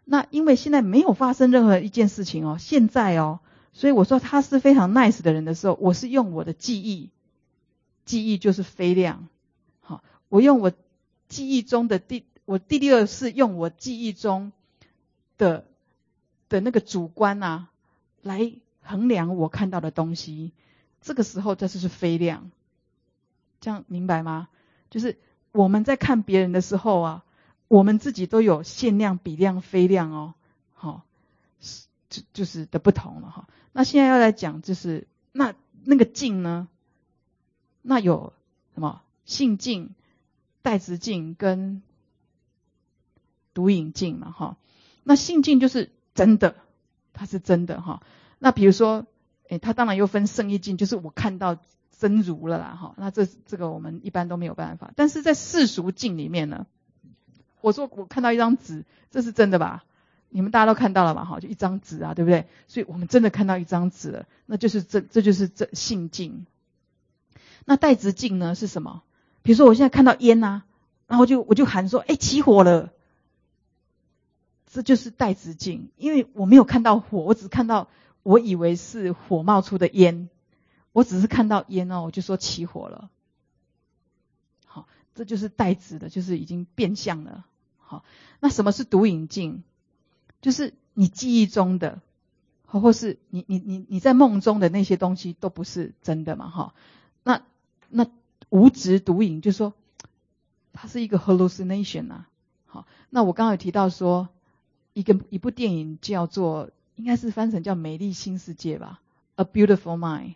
那因为现在没有发生任何一件事情哦，现在哦，所以我说他是非常 nice 的人的时候，我是用我的记忆，记忆就是非量，好，我用我记忆中的第，我第六是用我记忆中的的那个主观啊，来衡量我看到的东西，这个时候这就是非量，这样明白吗？就是我们在看别人的时候啊，我们自己都有限量、比量、非量哦，好，就就是的不同了哈。那现在要来讲，就是那那个境呢，那有什么性境、带质境跟独影境嘛哈。那性境就是真的，它是真的哈。那比如说，诶，它当然又分圣意境，就是我看到真如了啦哈。那这这个我们一般都没有办法，但是在世俗境里面呢，我说我看到一张纸，这是真的吧？你们大家都看到了吧？哈，就一张纸啊，对不对？所以我们真的看到一张纸了，那就是这这就是这性境。那带质境呢是什么？比如说我现在看到烟啊，然后就我就喊说，哎，起火了，这就是带质境，因为我没有看到火，我只看到我以为是火冒出的烟，我只是看到烟哦，我就说起火了。好，这就是带质的，就是已经变相了。好，那什么是独影境？就是你记忆中的，或是你你你你在梦中的那些东西都不是真的嘛，哈。那那无执独影，就是说它是一个 hallucination 啊。好，那我刚刚有提到说，一个一部电影叫做，应该是翻成叫《美丽新世界》吧，《A Beautiful Mind》。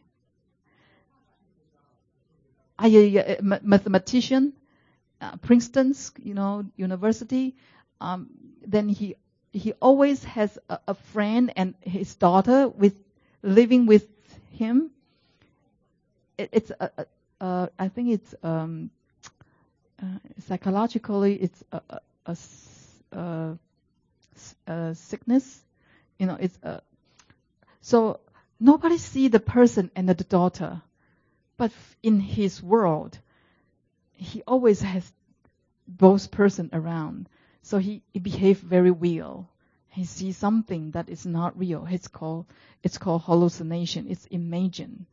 啊，有一个 mathematician, uh, Princeton's, you know, university. Um, then he he always has a, a friend and his daughter with living with him. It, it's a, a, a, I think it's um, uh, psychologically it's a, a, a, a sickness. You know, it's a, so nobody see the person and the daughter, but in his world, he always has both person around. So he, he behaves very real. He sees something that is not real. It's called it's called hallucination. It's imagined.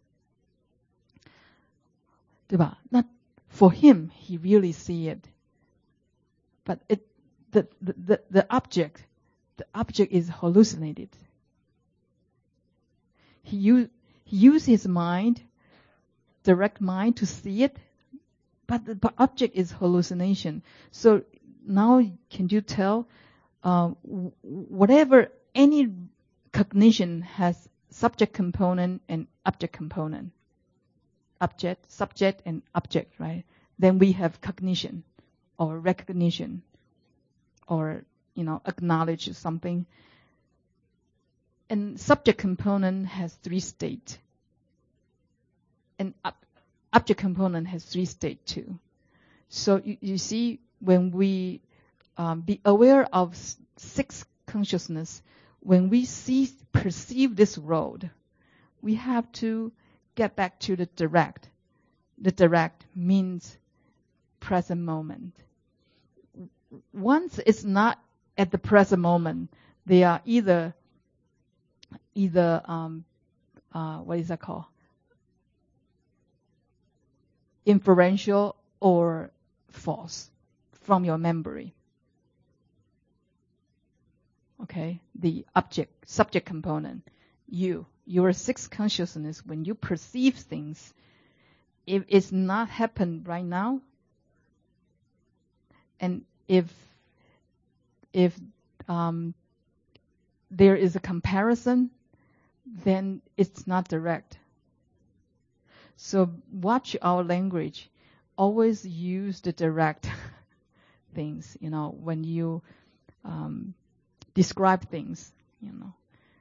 对吧？那 for him, he really see it. But it the the the, the object the object is hallucinated. He use he use his mind, direct mind to see it, but the object is hallucination. So now can you tell, uh, whatever, any cognition has subject component and object component. Object, subject, and object, right? Then we have cognition or recognition or, you know, acknowledge something. And subject component has three states. And ob- object component has three states too. So you, you see, when we um, be aware of six consciousness, when we see, perceive this world, we have to get back to the direct. The direct means present moment. Once it's not at the present moment, they are either, either um, uh, what is that called? Inferential or false from your memory. Okay, the object, subject component, you, your sixth consciousness, when you perceive things, if it's not happened right now, and if if um, there is a comparison, then it's not direct. So watch our language. Always use the direct things, you know, when you um, describe things, you know.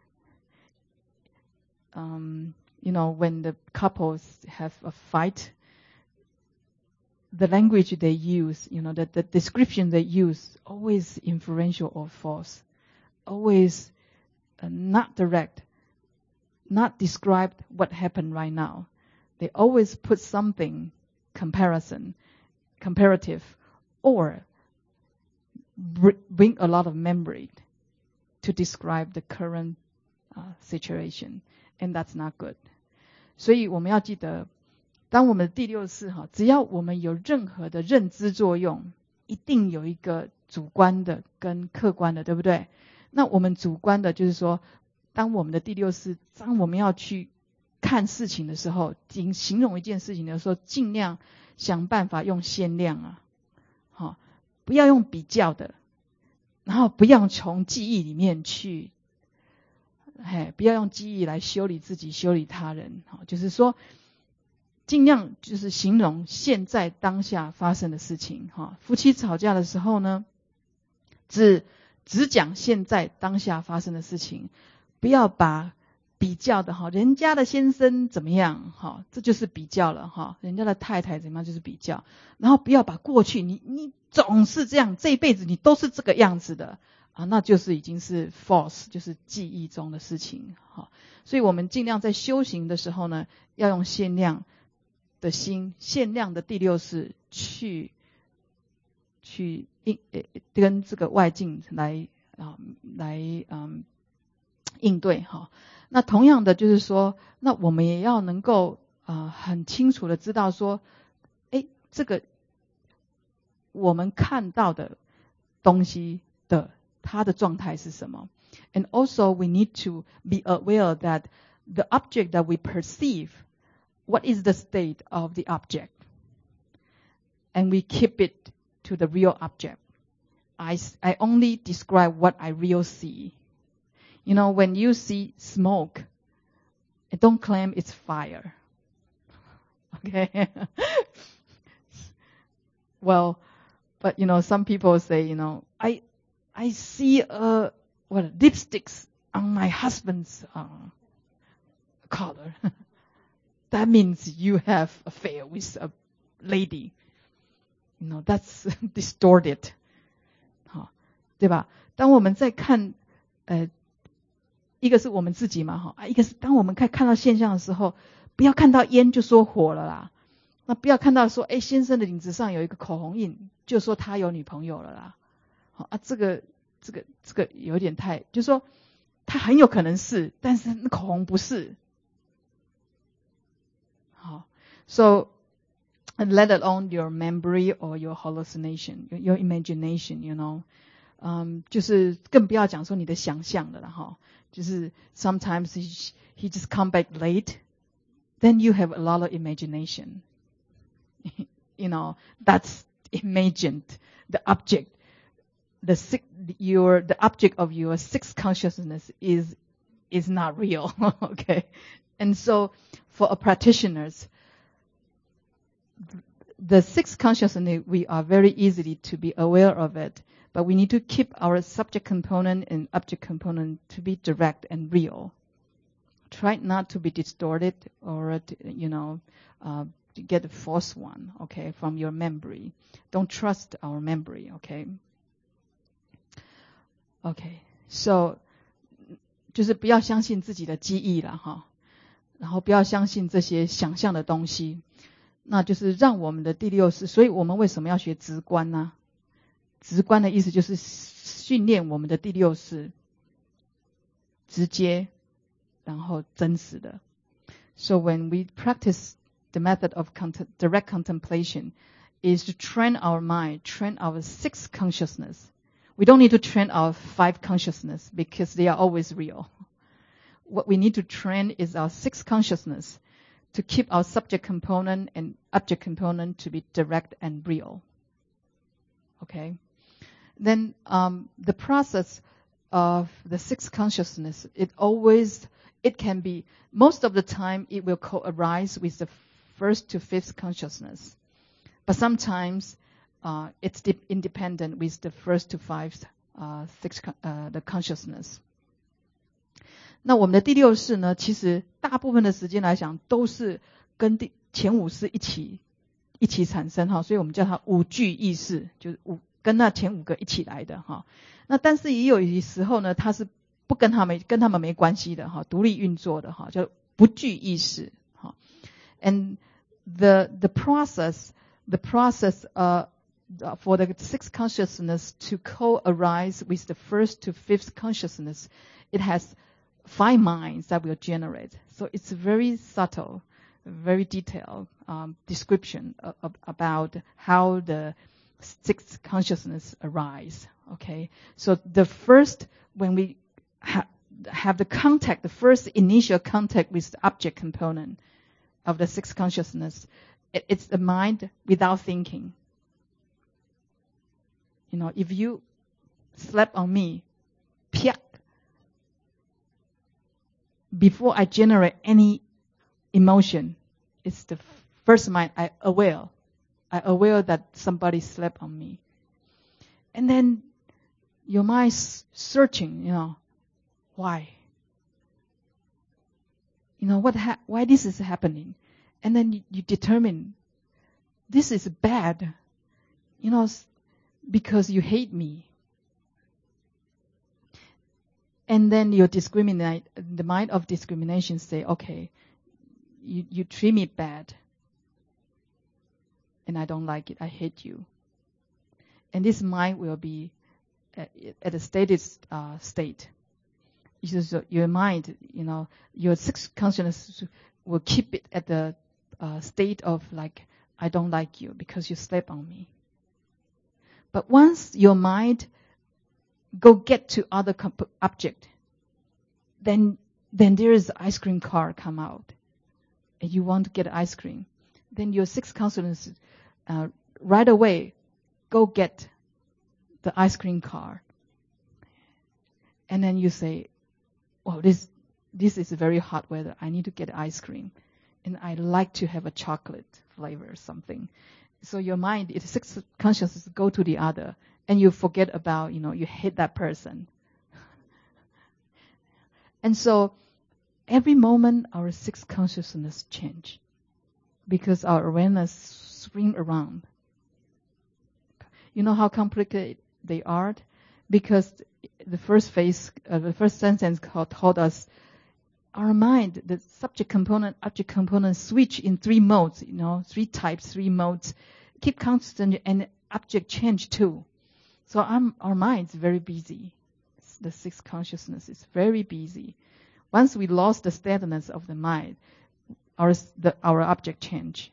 Um, you know, when the couples have a fight, the language they use, you know, the, the description they use, always inferential or false. Always uh, not direct, not describe what happened right now. They always put something comparison, comparative, or br- bring a lot of memory. to describe the current uh, situation, and that's not good. 所以我们要记得，当我们的第六识哈，只要我们有任何的认知作用，一定有一个主观的跟客观的，对不对？那我们主观的就是说，当我们的第六识，当我们要去看事情的时候，形容一件事情的时候，尽量想办法用限量啊，好，不要用比较的，然后不要从记忆里面去，嘿，不要用记忆来修理自己、修理他人，好，就是说，尽量就是形容现在当下发生的事情，哈，夫妻吵架的时候呢，只只讲现在当下发生的事情，不要把比较的哈，人家的先生怎么样哈，这就是比较了哈，人家的太太怎么样就是比较，然后不要把过去你你总是这样，这一辈子你都是这个样子的啊，那就是已经是 false， 就是记忆中的事情哈。所以我们尽量在修行的时候呢，要用限量的心、限量的第六识去去应呃跟这个外境来啊来嗯应对哈。那同样的就是说，那我们也要能够啊、呃、很清楚的知道说，哎，这个我们看到的东西的它的状态是什么 ？And also we need to be aware that the object that we perceive, what is the state of the object? And we keep it to the real object. I, I only describe what I really see. You know, when you see smoke, don't claim it's fire. Okay? Well, but you know, some people say, you know, I I see a what lipsticks on my husband's uh, collar. That means you have affair with a lady. You know, that's distorted. 好，对吧？当我们在看呃一个是我们自己嘛，哈，一个是当我们看看到现象的时候，不要看到烟就说火了啦。那不要看到说，哎，先生的领子上有一个口红印，就说他有女朋友了啦。好啊，这个这个这个有点太，就是说他很有可能是，但是那口红不是。好 ，so let alone your memory or your hallucination, your, your imagination, you know， 嗯，就是更不要讲说你的想象了啦，哈。就是 sometimes he he just come back late, then you have a lot of imagination. You know, that's imagined. The object, the six, your the object of your sixth consciousness is is not real. Okay, and so for a practitioners, the sixth consciousness we are very easily to be aware of it. But we need to keep our subject component and object component to be direct and real. Try not to be distorted or, you know, uh, to get a false one, okay, from your memory. Don't trust our memory, okay? Okay, so 就是不要相信自己的记忆了哈，然后不要相信这些想象的东西，那就是让我们的第六识。所以我们为什么要学直观呢？直观的意思就是训练我们的第六识，直接，然后真实的。So when we practice the method of cont- direct contemplation, is to train our mind, train our sixth consciousness. We don't need to train our five consciousness because they are always real. What we need to train is our sixth consciousness to keep our subject component and object component to be direct and real. Okay? Then um, the process of the sixth consciousness, it always, it can be, most of the time it will co-arise with the first to fifth consciousness. But sometimes uh, it's de- independent with the first to fifth, uh, sixth, uh, the consciousness. 那我们的第六识呢，其实大部分的时间来讲都是跟第前五识一起一起产生哈，所以我们叫它五具意识，就是五跟那前五个一起来的哈。那但是也有一时候呢，它是不跟他们跟他们没关系的哈，独立运作的哈，叫不具意识哈。And the the process the process uh for the sixth consciousness to co-arise with the first to fifth consciousness, it has five minds that will generate. So it's very subtle, very detailed um, description of, of, about how the sixth consciousness arise. Okay, so the first, when we ha- have the contact, the first initial contact with the object component of the sixth consciousness, it, it's the mind without thinking. You know, if you slap on me, piak, before I generate any emotion, it's the first mind I aware. I aware that somebody slapped on me. And then your mind's searching, you know, why? You know, what ha- why this is happening? And then you, you determine, this is bad, you know, because you hate me. And then you discriminate, the mind of discrimination say, okay, you, you treat me bad, and I don't like it, I hate you. And this mind will be at, at a stated uh, state. Just, your mind, you know, your sixth consciousness will keep it at the uh, state of like, I don't like you because you slept on me. But once your mind go get to other comp- object, then then there is ice cream car come out, and you want to get ice cream. Then your sixth consciousness uh, right away go get the ice cream car, and then you say, "Oh, this this is very hot weather. I need to get ice cream, and I like to have a chocolate flavor or something." So your mind, the sixth consciousness, go to the other, and you forget about, you know, you hate that person. And so every moment our sixth consciousness change because our awareness swing around. You know how complicated they are? Because the first phase, uh, the first sentence told us our mind, the subject component, object component switch in three modes, you know, three types, three modes, keep constant, and object change too. So our, our mind is very busy. The sixth consciousness is very busy. Once we lost the steadiness of the mind, our the, our object change.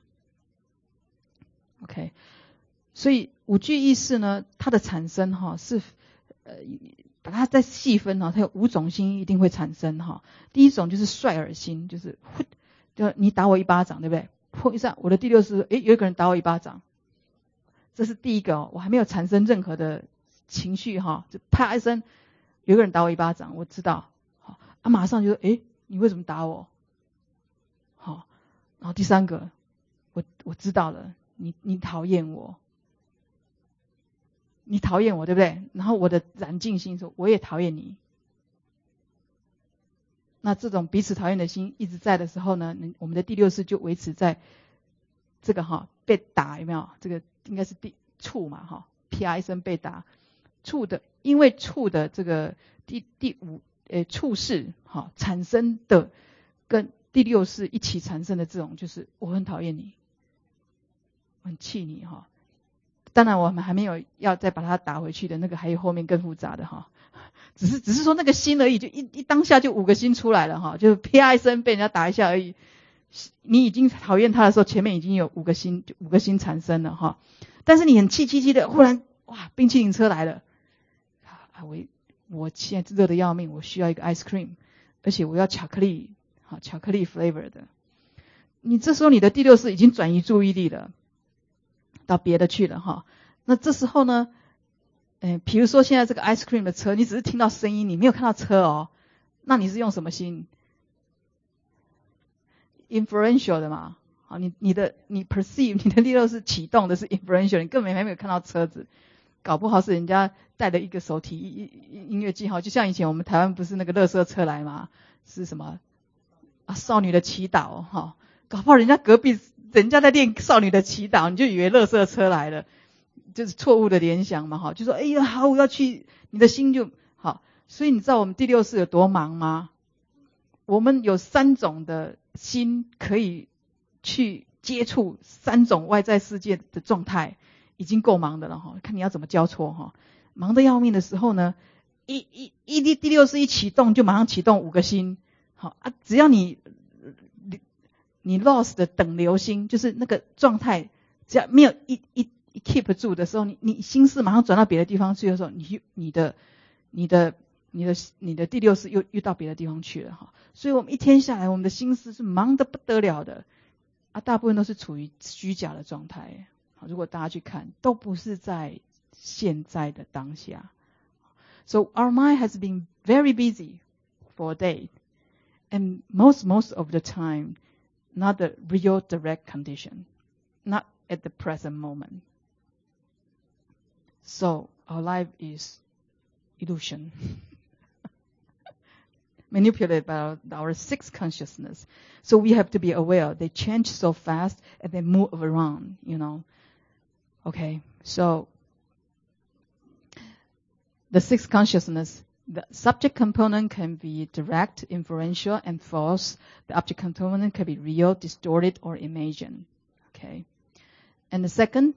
OK， 所以五具意识呢，它的产生哈是呃把它再细分哈，它有五种心一定会产生哈。第一种就是率尔心，就是就你打我一巴掌，对不对？砰一下，我的第六识，诶，有一个人打我一巴掌，这是第一个哦，我还没有产生任何的情绪哈，就啪一声，有一个人打我一巴掌，我知道，好，啊，马上就说，诶，你为什么打我？好，然后第三个，我我知道了，你你讨厌我。你讨厌我，对不对？然后我的染净心说，我也讨厌你。那这种彼此讨厌的心一直在的时候呢，我们的第六识就维持在这个哈被打，有没有？这个应该是第触嘛哈，啪一声被打，触的，因为触的这个第第五呃触识哈产生的跟第六识一起产生的这种，就是我很讨厌你，我很气你哈。当然我们还没有要再把它打回去的那个，还有后面更复杂的哈，只是只是说那个心而已，就一一当下就五个心出来了哈，就啪一声被人家打一下而已。你已经讨厌他的时候，前面已经有五个心，五个心产生了哈。但是你很气气气的，忽然哇，冰淇淋车来了，啊我我现在热得要命，我需要一个 ice cream， 而且我要巧克力，好巧克力 flavor 的。你这时候你的第六识已经转移注意力了。到别的去了哈，那这时候呢，呃，比如说现在这个 ice cream 的车，你只是听到声音，你没有看到车哦，那你是用什么心 ？inferential 的嘛，好，你你的你 perceive 你的第六是启动的是 inferential， 你根本还没有看到车子，搞不好是人家带了一个手提音乐机哈，就像以前我们台湾不是那个垃圾车来嘛，是什么啊少女的祈祷哈，搞不好人家隔壁。人家在练少女的祈祷，你就以为垃圾车来了，就是错误的联想嘛，哈，就说哎呀好，我要去，你的心就好。所以你知道我们第六识有多忙吗？我们有三种的心可以去接触三种外在世界的状态， 已经够忙的了哈，看你要怎么交错哈。忙得要命的时候呢，一一一第第六式一启动就马上启动五个星，好啊，只要你你你 lost 的等流星，就是那个状态，只要没有一一一 keep 住的时候，你你心思马上转到别的地方去的时候，你你的你的你的你的第六式又又到别的地方去了哈。所以我们一天下来，我们的心思是忙得不得了的啊，大部分都是处于虚假的状态。如果大家去看，都不是在现在的当下。So our mind has been very busy for a day, and most most of the time, not the real direct condition, not at the present moment. So our life is illusion, manipulated by our, our sixth consciousness. So we have to be aware. They change so fast and they move around, you know. Okay, so the sixth consciousness, the subject component can be direct, inferential, and false. The object component can be real, distorted, or imagined. Okay, and the second,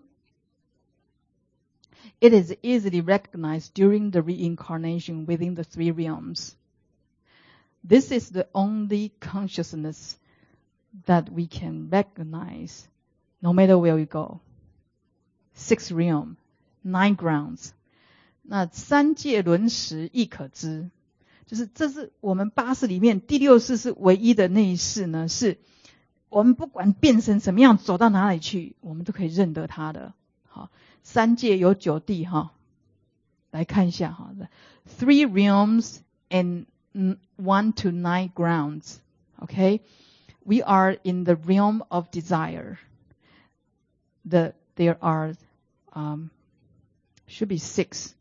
it is easily recognized during the reincarnation within the three realms. This is the only consciousness that we can recognize no matter where we go. Six realm, nine grounds. 那三界轮时亦可知，就是这是我们八识里面第六识是唯一的那一识呢，是我们不管变成什么样，走到哪里去，我们都可以认得它的。好，三界有九地哈，来看一下哈 ，three realms and one to nine grounds. Okay, we are in the realm of desire. The there are um, should be six.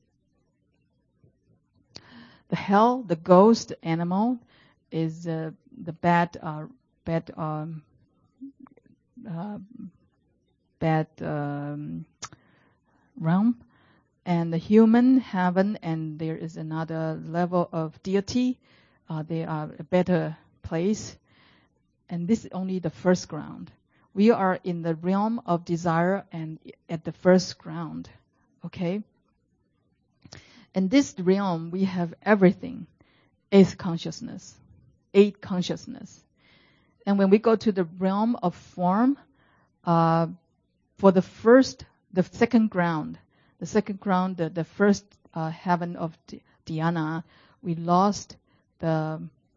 The hell, the ghost animal, is uh, the bad, uh, bad, um, uh, bad um, realm, and the human heaven, and there is another level of deity. Uh, they are a better place, and this is only the first ground. We are in the realm of desire and at the first ground. Okay. In this realm, we have everything. Eighth consciousness. Eight consciousness. And when we go to the realm of form, uh, for the first, the second ground, the second ground, the, the first uh, heaven of dhyana, we lost the,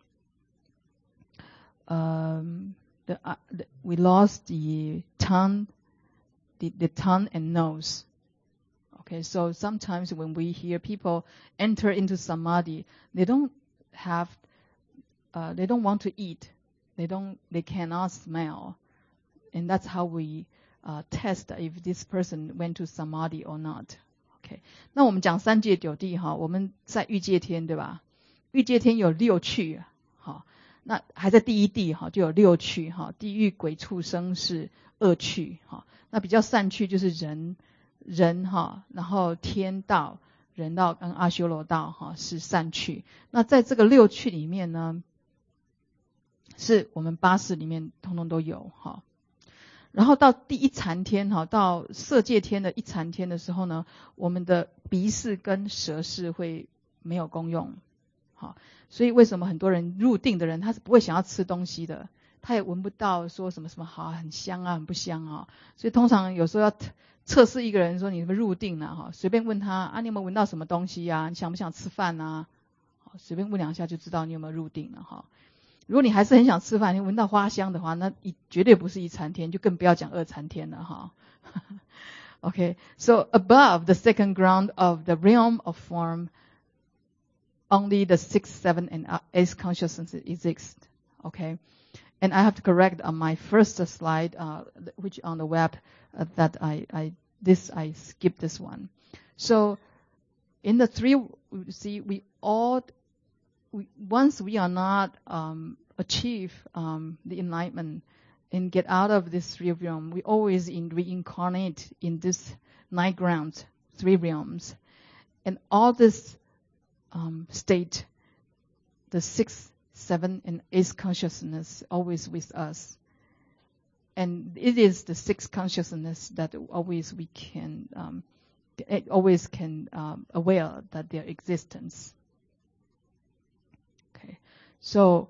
um, the, uh, the we lost the tongue, the, the tongue and nose. Okay, so sometimes when we hear people enter into samadhi, they don't have, uh, they don't want to eat, they don't, they cannot smell, and that's how we uh, test if this person went to samadhi or not. Okay, 那我们讲三界九地哈，我们在欲界天对吧？欲界天有六趣，好，那还在第一地哈，就有六趣哈，地狱、鬼、畜生是恶趣哈，那比较善趣就是人。人哈，然后天道、人道跟阿修罗道哈是善趣。那在这个六趣里面呢，是我们八识里面通通都有哈。然后到第一禅天哈，到色界天的一禅天的时候呢，我们的鼻识跟舌识会没有功用，好，所以为什么很多人入定的人他是不会想要吃东西的，他也闻不到说什么什么好很香啊，很不香啊，所以通常有时候要测试一个人说你们入定了哈，随便问他啊，你有没有闻到什么东西啊？你想不想吃饭啊？随便问两下就知道你有没有入定了哈。如果你还是很想吃饭，你闻到花香的话，那一绝对不是一禅天，就更不要讲二禅天了哈。Okay, so above the second ground of the realm of form, only the sixth, seventh, and eighth consciousness exist. Okay, and I have to correct on my first slide, uh, which on the web. Uh, that I, I, this, I skipped this one. So, in the three, see, we all, we, once we are not, um, achieve, um, the enlightenment and get out of this three realm, we always in, reincarnate in this nine grounds, three realms. And all this, um, state, the sixth, seventh, and eighth consciousness always with us. and it is the sixth consciousness that always we can, um, it always can um, aware that their existence. Okay, so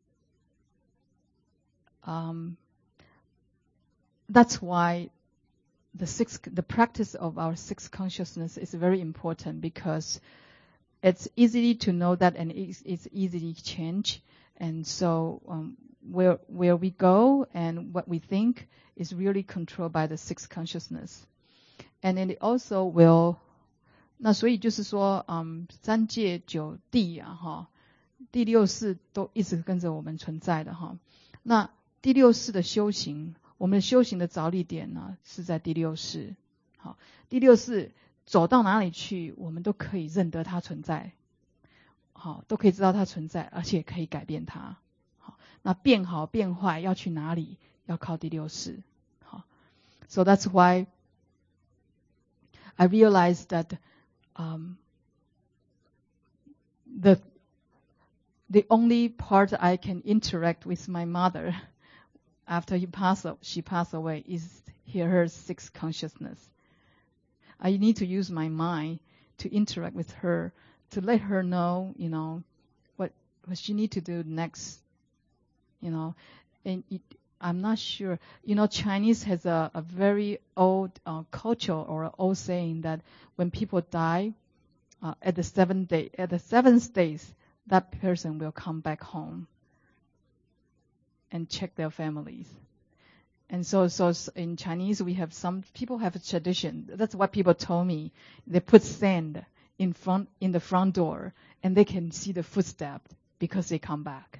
um, that's why the sixth, the practice of our sixth consciousness is very important, because it's easy to know that, and it's, it's easily change. And so um, where where we go and what we think is really controlled by the sixth consciousness. And it also will, 那所以就是说，嗯，三界九地啊，哈，第六世都一直跟着我们存在的哈。那第六世的修行，我们的修行的着力点呢是在第六世。好，第六世走到哪里去，我们都可以认得它存在，好，都可以知道它存在，而且可以改变它。好，那变好变坏要去哪里，要靠第六世。好 ，So that's why I realized that um, the the only part I can interact with my mother after he pass, she passed away is her sixth consciousness. I need to use my mind to interact with her, to let her know, you know, what what she need to do next, you know. And it, I'm not sure, you know, Chinese has a, a very old uh, culture or an old saying that when people die uh, at the seventh day, at the seventh days, that person will come back home and check their families. And so, so in Chinese, we have some people have a tradition. That's what people told me. They put sand in front, in the front door, and they can see the footsteps because they come back.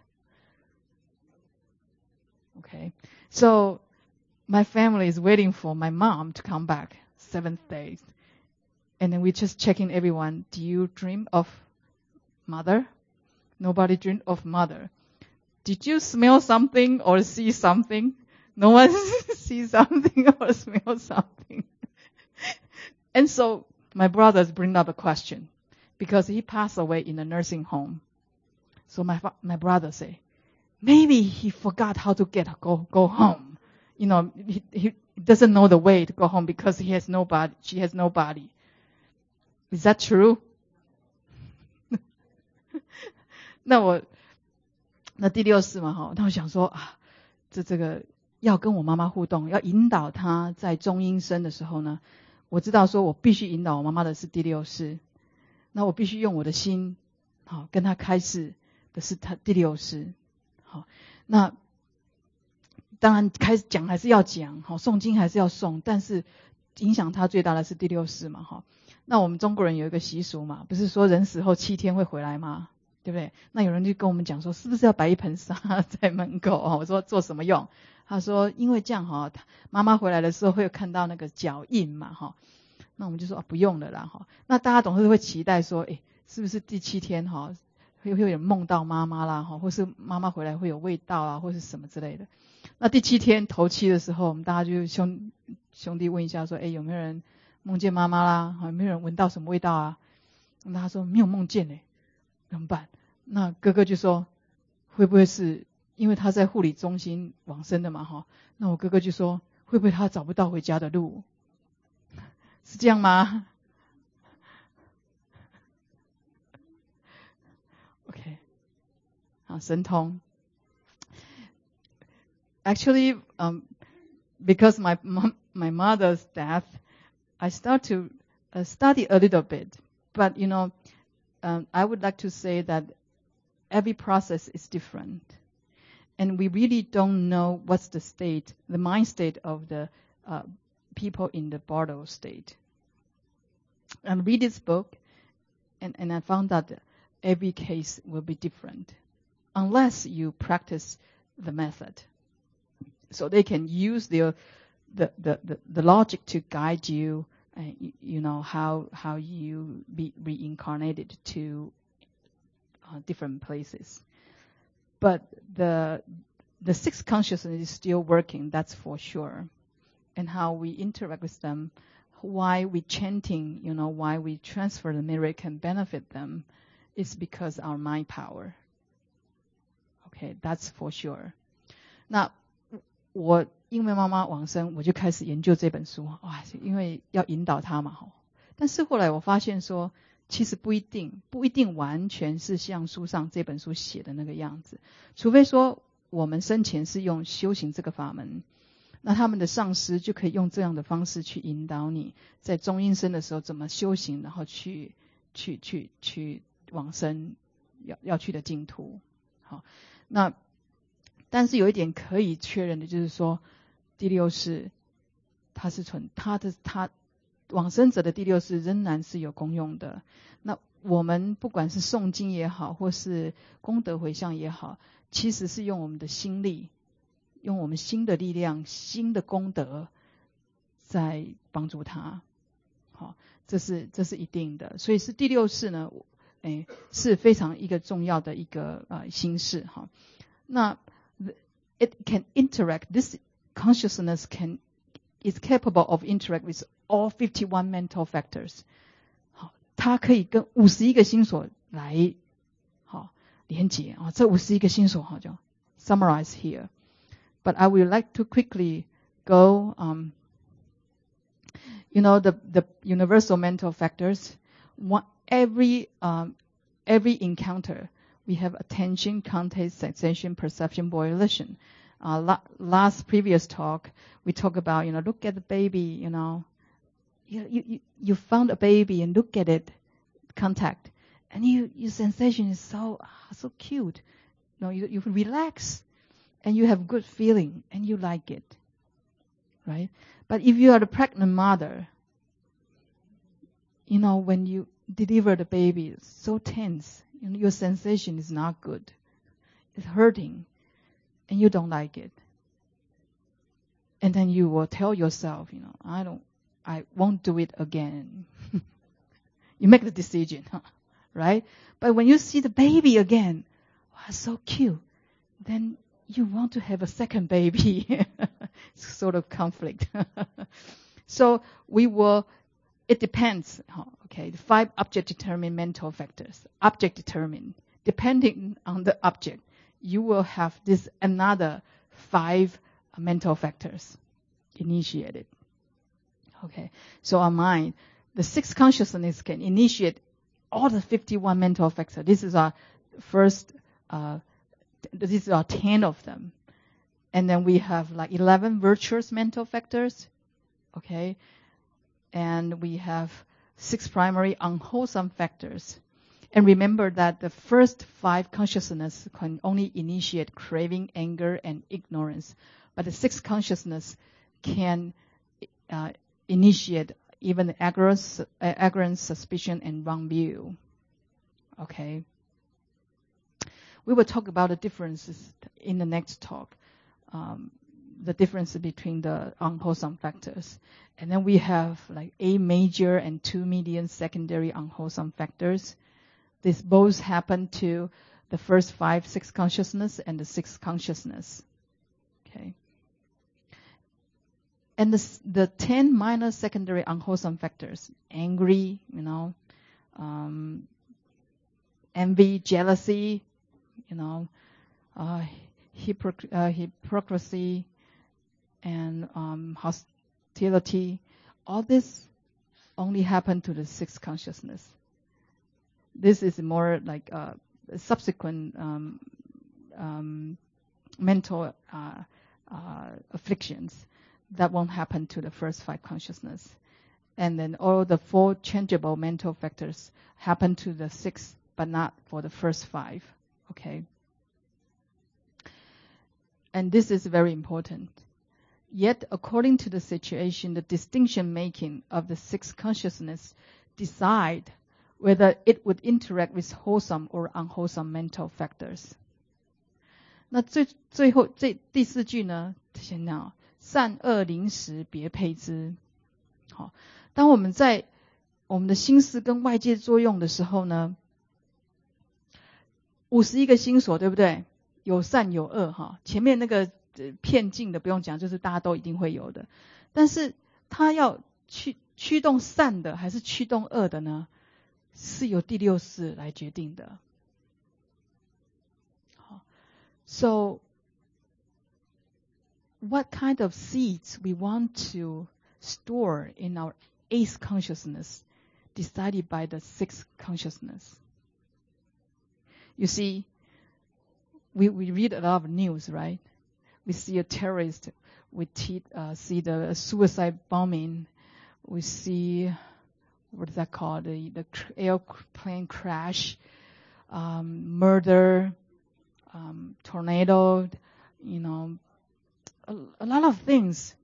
Okay, so my family is waiting for my mom to come back seventh day, and then we just checking everyone. Do you dream of mother? Nobody dreamed of mother. Did you smell something or see something? No one sees something or smell something. And so my brothers bring up a question because he passed away in a nursing home. So my my brother say, maybe he forgot how to get go go home. You know, he, he doesn't know the way to go home because he has no body. She has no body. Is that true? 那我那第六世嘛哈，那我想说啊，这这个要跟我妈妈互动，要引导她在中阴身的时候呢，我知道说我必须引导我妈妈的是第六世，那我必须用我的心，好跟她开示的是她第六世。好，那当然开始讲还是要讲，好诵经还是要诵，但是影响他最大的是第六世嘛，哈。那我们中国人有一个习俗嘛，不是说人死后七天会回来吗？对不对？那有人就跟我们讲说，是不是要摆一盆沙在门口啊？我说做什么用？他说因为这样哈，妈妈回来的时候会看到那个脚印嘛，哈。那我们就说啊，不用了啦，哈。那大家总是会期待说，哎，是不是第七天哈？会会有梦到妈妈啦，哈，或是妈妈回来会有味道啊，或是什么之类的。那第七天头七的时候，我们大家就兄兄弟问一下说，哎，有没有人梦见妈妈啦？有没有人闻到什么味道啊？那他说没有梦见嘞，怎么办？那哥哥就说，会不会是因为他在护理中心往生的嘛，哈？那我哥哥就说，会不会他找不到回家的路？是这样吗？OK， 好，神通。Actually, um, because my mom, my mother's death, I start to uh, study a little bit. But you know, um, I would like to say that every process is different, and we really don't know what's the state, the mind state of the uh, people in the Bardo state. And read this book, and, and I found that every case will be different, unless you practice the method. So they can use their, the, the, the, the logic to guide you, uh, you, you know, how how you be reincarnated to uh, different places. But the the sixth consciousness is still working, that's for sure. And how we interact with them, why we chanting, you know, why we transfer the merit can benefit them, is because our mind power. Okay, that's for sure. Now, 我因为妈妈往生，我就开始研究这本书，哇，因为要引导她嘛。但是后来我发现说，其实不一定，不一定完全是像书上这本书写的那个样子，除非说我们生前是用修行这个法门，那他们的上师就可以用这样的方式去引导你，在中阴身的时候怎么修行，然后去去去去往生要要去的净土。好，那但是有一点可以确认的就是说，第六世它是存它的它往生者的第六世仍然是有功用的。那我们不管是诵经也好，或是功德回向也好，其实是用我们的心力，用我们心的力量、心的功德在帮助他。好，这是这是一定的。所以是第六世呢，哎，是非常一个重要的一个呃心事哈。那 it can interact, this consciousness can is capable of interact with all fifty-one mental factors. 好，它可以跟五十一个心所来好连结啊。这五十一个心所好叫 summarize here. But I would like to quickly go, um, you know, the, the universal mental factors. One, every, um, every encounter, we have attention, contact, sensation, perception, volition. Uh, la- last previous talk, we talked about, you know, look at the baby, you know, you, you, you found a baby and look at it, contact, and you, your sensation is so, so cute. You know, you, you relax. And you have good feeling, and you like it, right? But if you are the pregnant mother, you know, when you deliver the baby, it's so tense, you know, your sensation is not good. It's hurting, and you don't like it. And then you will tell yourself, you know, I don't, I won't do it again. You make the decision, huh? Right? But when you see the baby again, wow, so cute, then you want to have a second baby. Sort of conflict. So we will, it depends. Okay, the five object determined mental factors. Object determined. Depending on the object, you will have this another five mental factors initiated. Okay, so our mind, the sixth consciousness can initiate all the fifty-one mental factors. This is our first uh, These are ten of them. And then we have like eleven virtuous mental factors. Okay. And we have six primary unwholesome factors. And remember that the first five consciousness can only initiate craving, anger, and ignorance. But the sixth consciousness can uh, initiate even arrogance, uh, arrogance, suspicion, and wrong view. Okay. We will talk about the differences in the next talk, um, the difference between the unwholesome factors. And then we have like eight major and two medium secondary unwholesome factors. This both happen to the first five, six consciousness and the sixth consciousness. Okay. And the, the ten minor secondary unwholesome factors, angry, you know, um, envy, jealousy, you know, uh, hypocr- uh, hypocrisy and um, hostility, all this only happen to the sixth consciousness. This is more like uh, subsequent um, um, mental uh, uh, afflictions that won't happen to the first five consciousness. And then all the four changeable mental factors happen to the sixth, but not for the first five. Okay. And this is very important. Yet, according to the situation, the distinction making of the sixth consciousness decide whether it would interact with wholesome or unwholesome mental factors. 那最最后这第四句呢，先讲善恶临时别配之。好，当我们在我们的心思跟外界作用的时候呢，五十一个心所，对不对？有善有恶哈。前面那个骗境的不用讲，就是大家都一定会有的。但是它要驱驱动善的还是驱动恶的呢？是由第六识来决定的。好 ，So what kind of seeds we want to store in our eighth consciousness decided by the sixth consciousness. You see, we, we read a lot of news, right? We see a terrorist, we te- uh, see the suicide bombing, we see, what is that called, the, the airplane crash, um, murder, um, tornado, you know, a, a lot of things.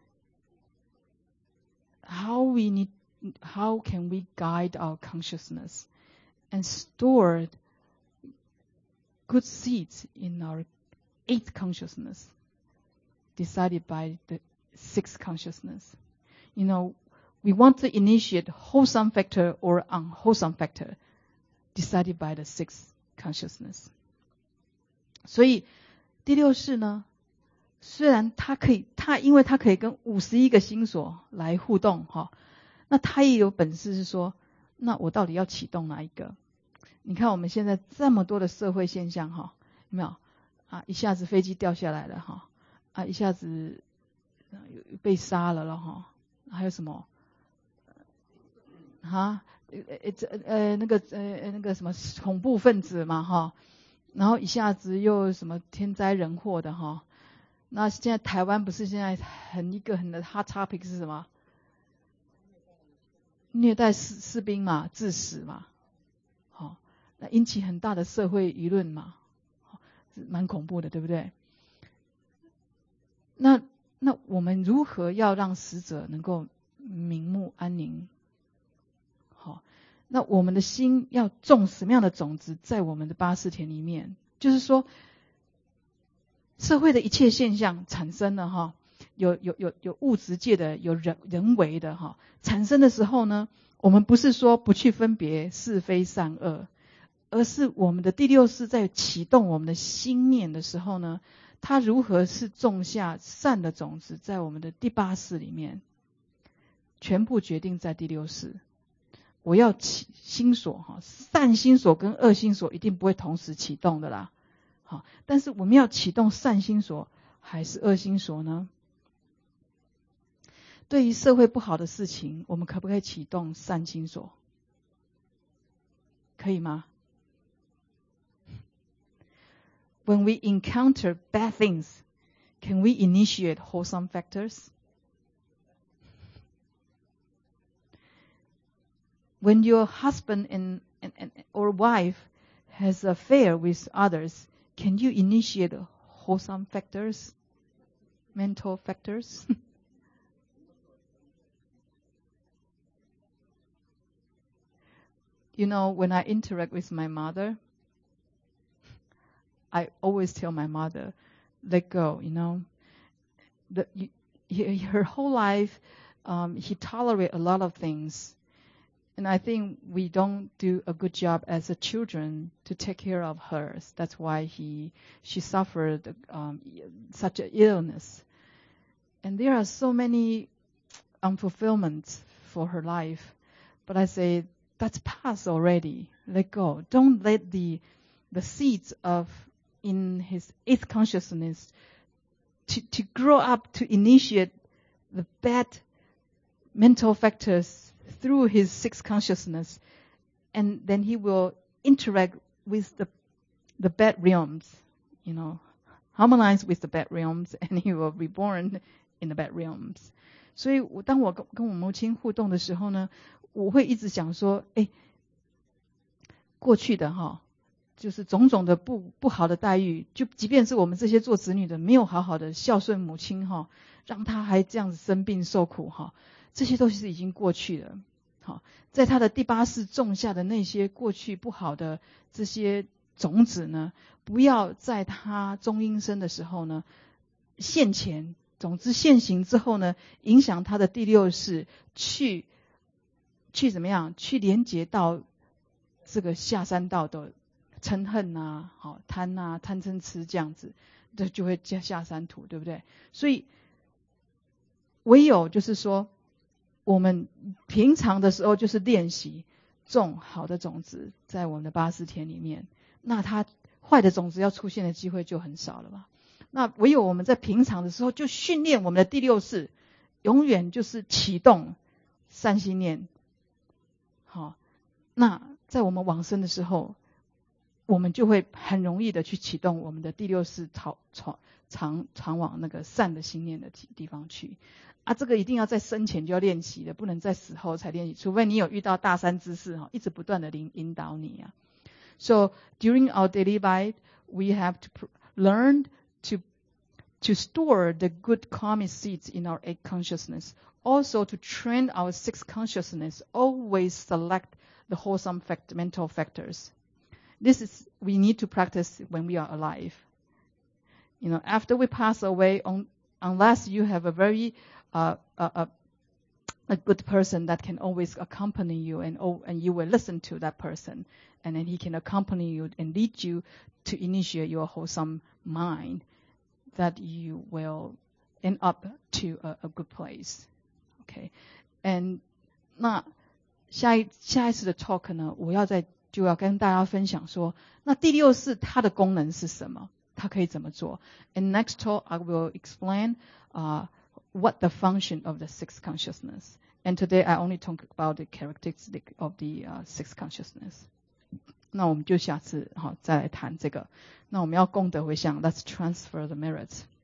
How we need, how can we guide our consciousness and store good seeds in our eighth consciousness, decided by the sixth consciousness? You know, we want to initiate wholesome factor or unwholesome factor, decided by the sixth consciousness. 所以第六式呢，虽然它可以，它因为它可以跟五十一个星所来互动哈，那它也有本事是说，那我到底要启动哪一个？你看我们现在这么多的社会现象哈，有没有啊？一下子飞机掉下来了哈，啊，一下子被杀了了哈，还有什么？哈，呃呃呃那个呃那个什么恐怖分子嘛哈，然后一下子又什么天灾人祸的哈。那现在台湾不是现在很一个很的 hot topic 是什么？虐待士士兵嘛，致死嘛，好、哦，那引起很大的社会舆论嘛，哦、蛮恐怖的，对不对？那那我们如何要让死者能够瞑目安宁？好、哦，那我们的心要种什么样的种子在我们的八识田里面？就是说。社会的一切现象产生了哈，有有有有物质界的，有人人为的哈，产生的时候呢，我们不是说不去分别是非善恶，而是我们的第六识在启动我们的心念的时候呢，它如何是种下善的种子在我们的第八识里面，全部决定在第六识。我要起心所哈，善心所跟恶心所一定不会同时启动的啦。好，但是我们要启动善心所还是恶心所呢？对于社会不好的事情，我们可不可以启动善心所？可以吗？ When we encounter bad things, can we initiate wholesome factors? When your husband and, and, and or wife has an affair with others, can you initiate wholesome factors, mental factors? You know, when I interact with my mother, I always tell my mother, let go, you know. The, you, her whole life, um, he tolerated a lot of things. And I think we don't do a good job as a children to take care of her. That's why he, she suffered um, such an illness. And there are so many unfulfillments for her life. But I say, that's past already. Let go. Don't let the the seeds of in his eighth consciousness to, to grow up to initiate the bad mental factors through his sixth consciousness, and then he will interact with the the bad realms, you know, harmonize with the bad realms, and he will be born in the bad realms. 所以我当我跟跟我母亲互动的时候呢，我会一直讲说，哎，过去的哈，就是种种的不不好的待遇，就即便是我们这些做子女的没有好好的孝顺母亲哈，让她还这样子生病受苦哈。这些都是已经过去了，好，在他的第八识种下的那些过去不好的这些种子呢，不要在他中阴身的时候呢现前，总之现行之后呢，影响他的第六识去去怎么样，去连接到这个下三道的嗔恨啊，好贪啊，贪嗔痴这样子，这就会下下三途，对不对？所以唯有就是说。我们平常的时候就是练习种好的种子在我们的八识田里面，那它坏的种子要出现的机会就很少了吧。 那唯有我们在平常的时候就训练我们的第六识，永远就是启动善心念。好，那在我们往生的时候，我们就会很容易的去启动我们的第六识，朝朝常常往那个善的心念的地方去。啊，这个一定要在生前就要练习的，不能在死后才练习，除非你有遇到大善知识哈，一直不断的引引导你啊。So during our daily life, we have to learn to to store the good karmic seeds in our eight consciousness. Also to train our six consciousness, always select the wholesome fact, mental factors. This is we need to practice when we are alive. You know, after we pass away, on, unless you have a very uh, a, a good person that can always accompany you, and oh, and you will listen to that person, and then he can accompany you and lead you to initiate your wholesome mind, that you will end up to a, a good place. Okay, and 那下一下一次的 talk 呢，我要再就要跟大家分享说，那第六识它的功能是什么？它可以怎么做？ And next talk I will explain uh, what the function of the sixth consciousness. And today I only talk about the characteristic of the uh, sixth consciousness. 那我们就下次好再来谈这个。那我们要功德回向 ，Let's transfer the merits.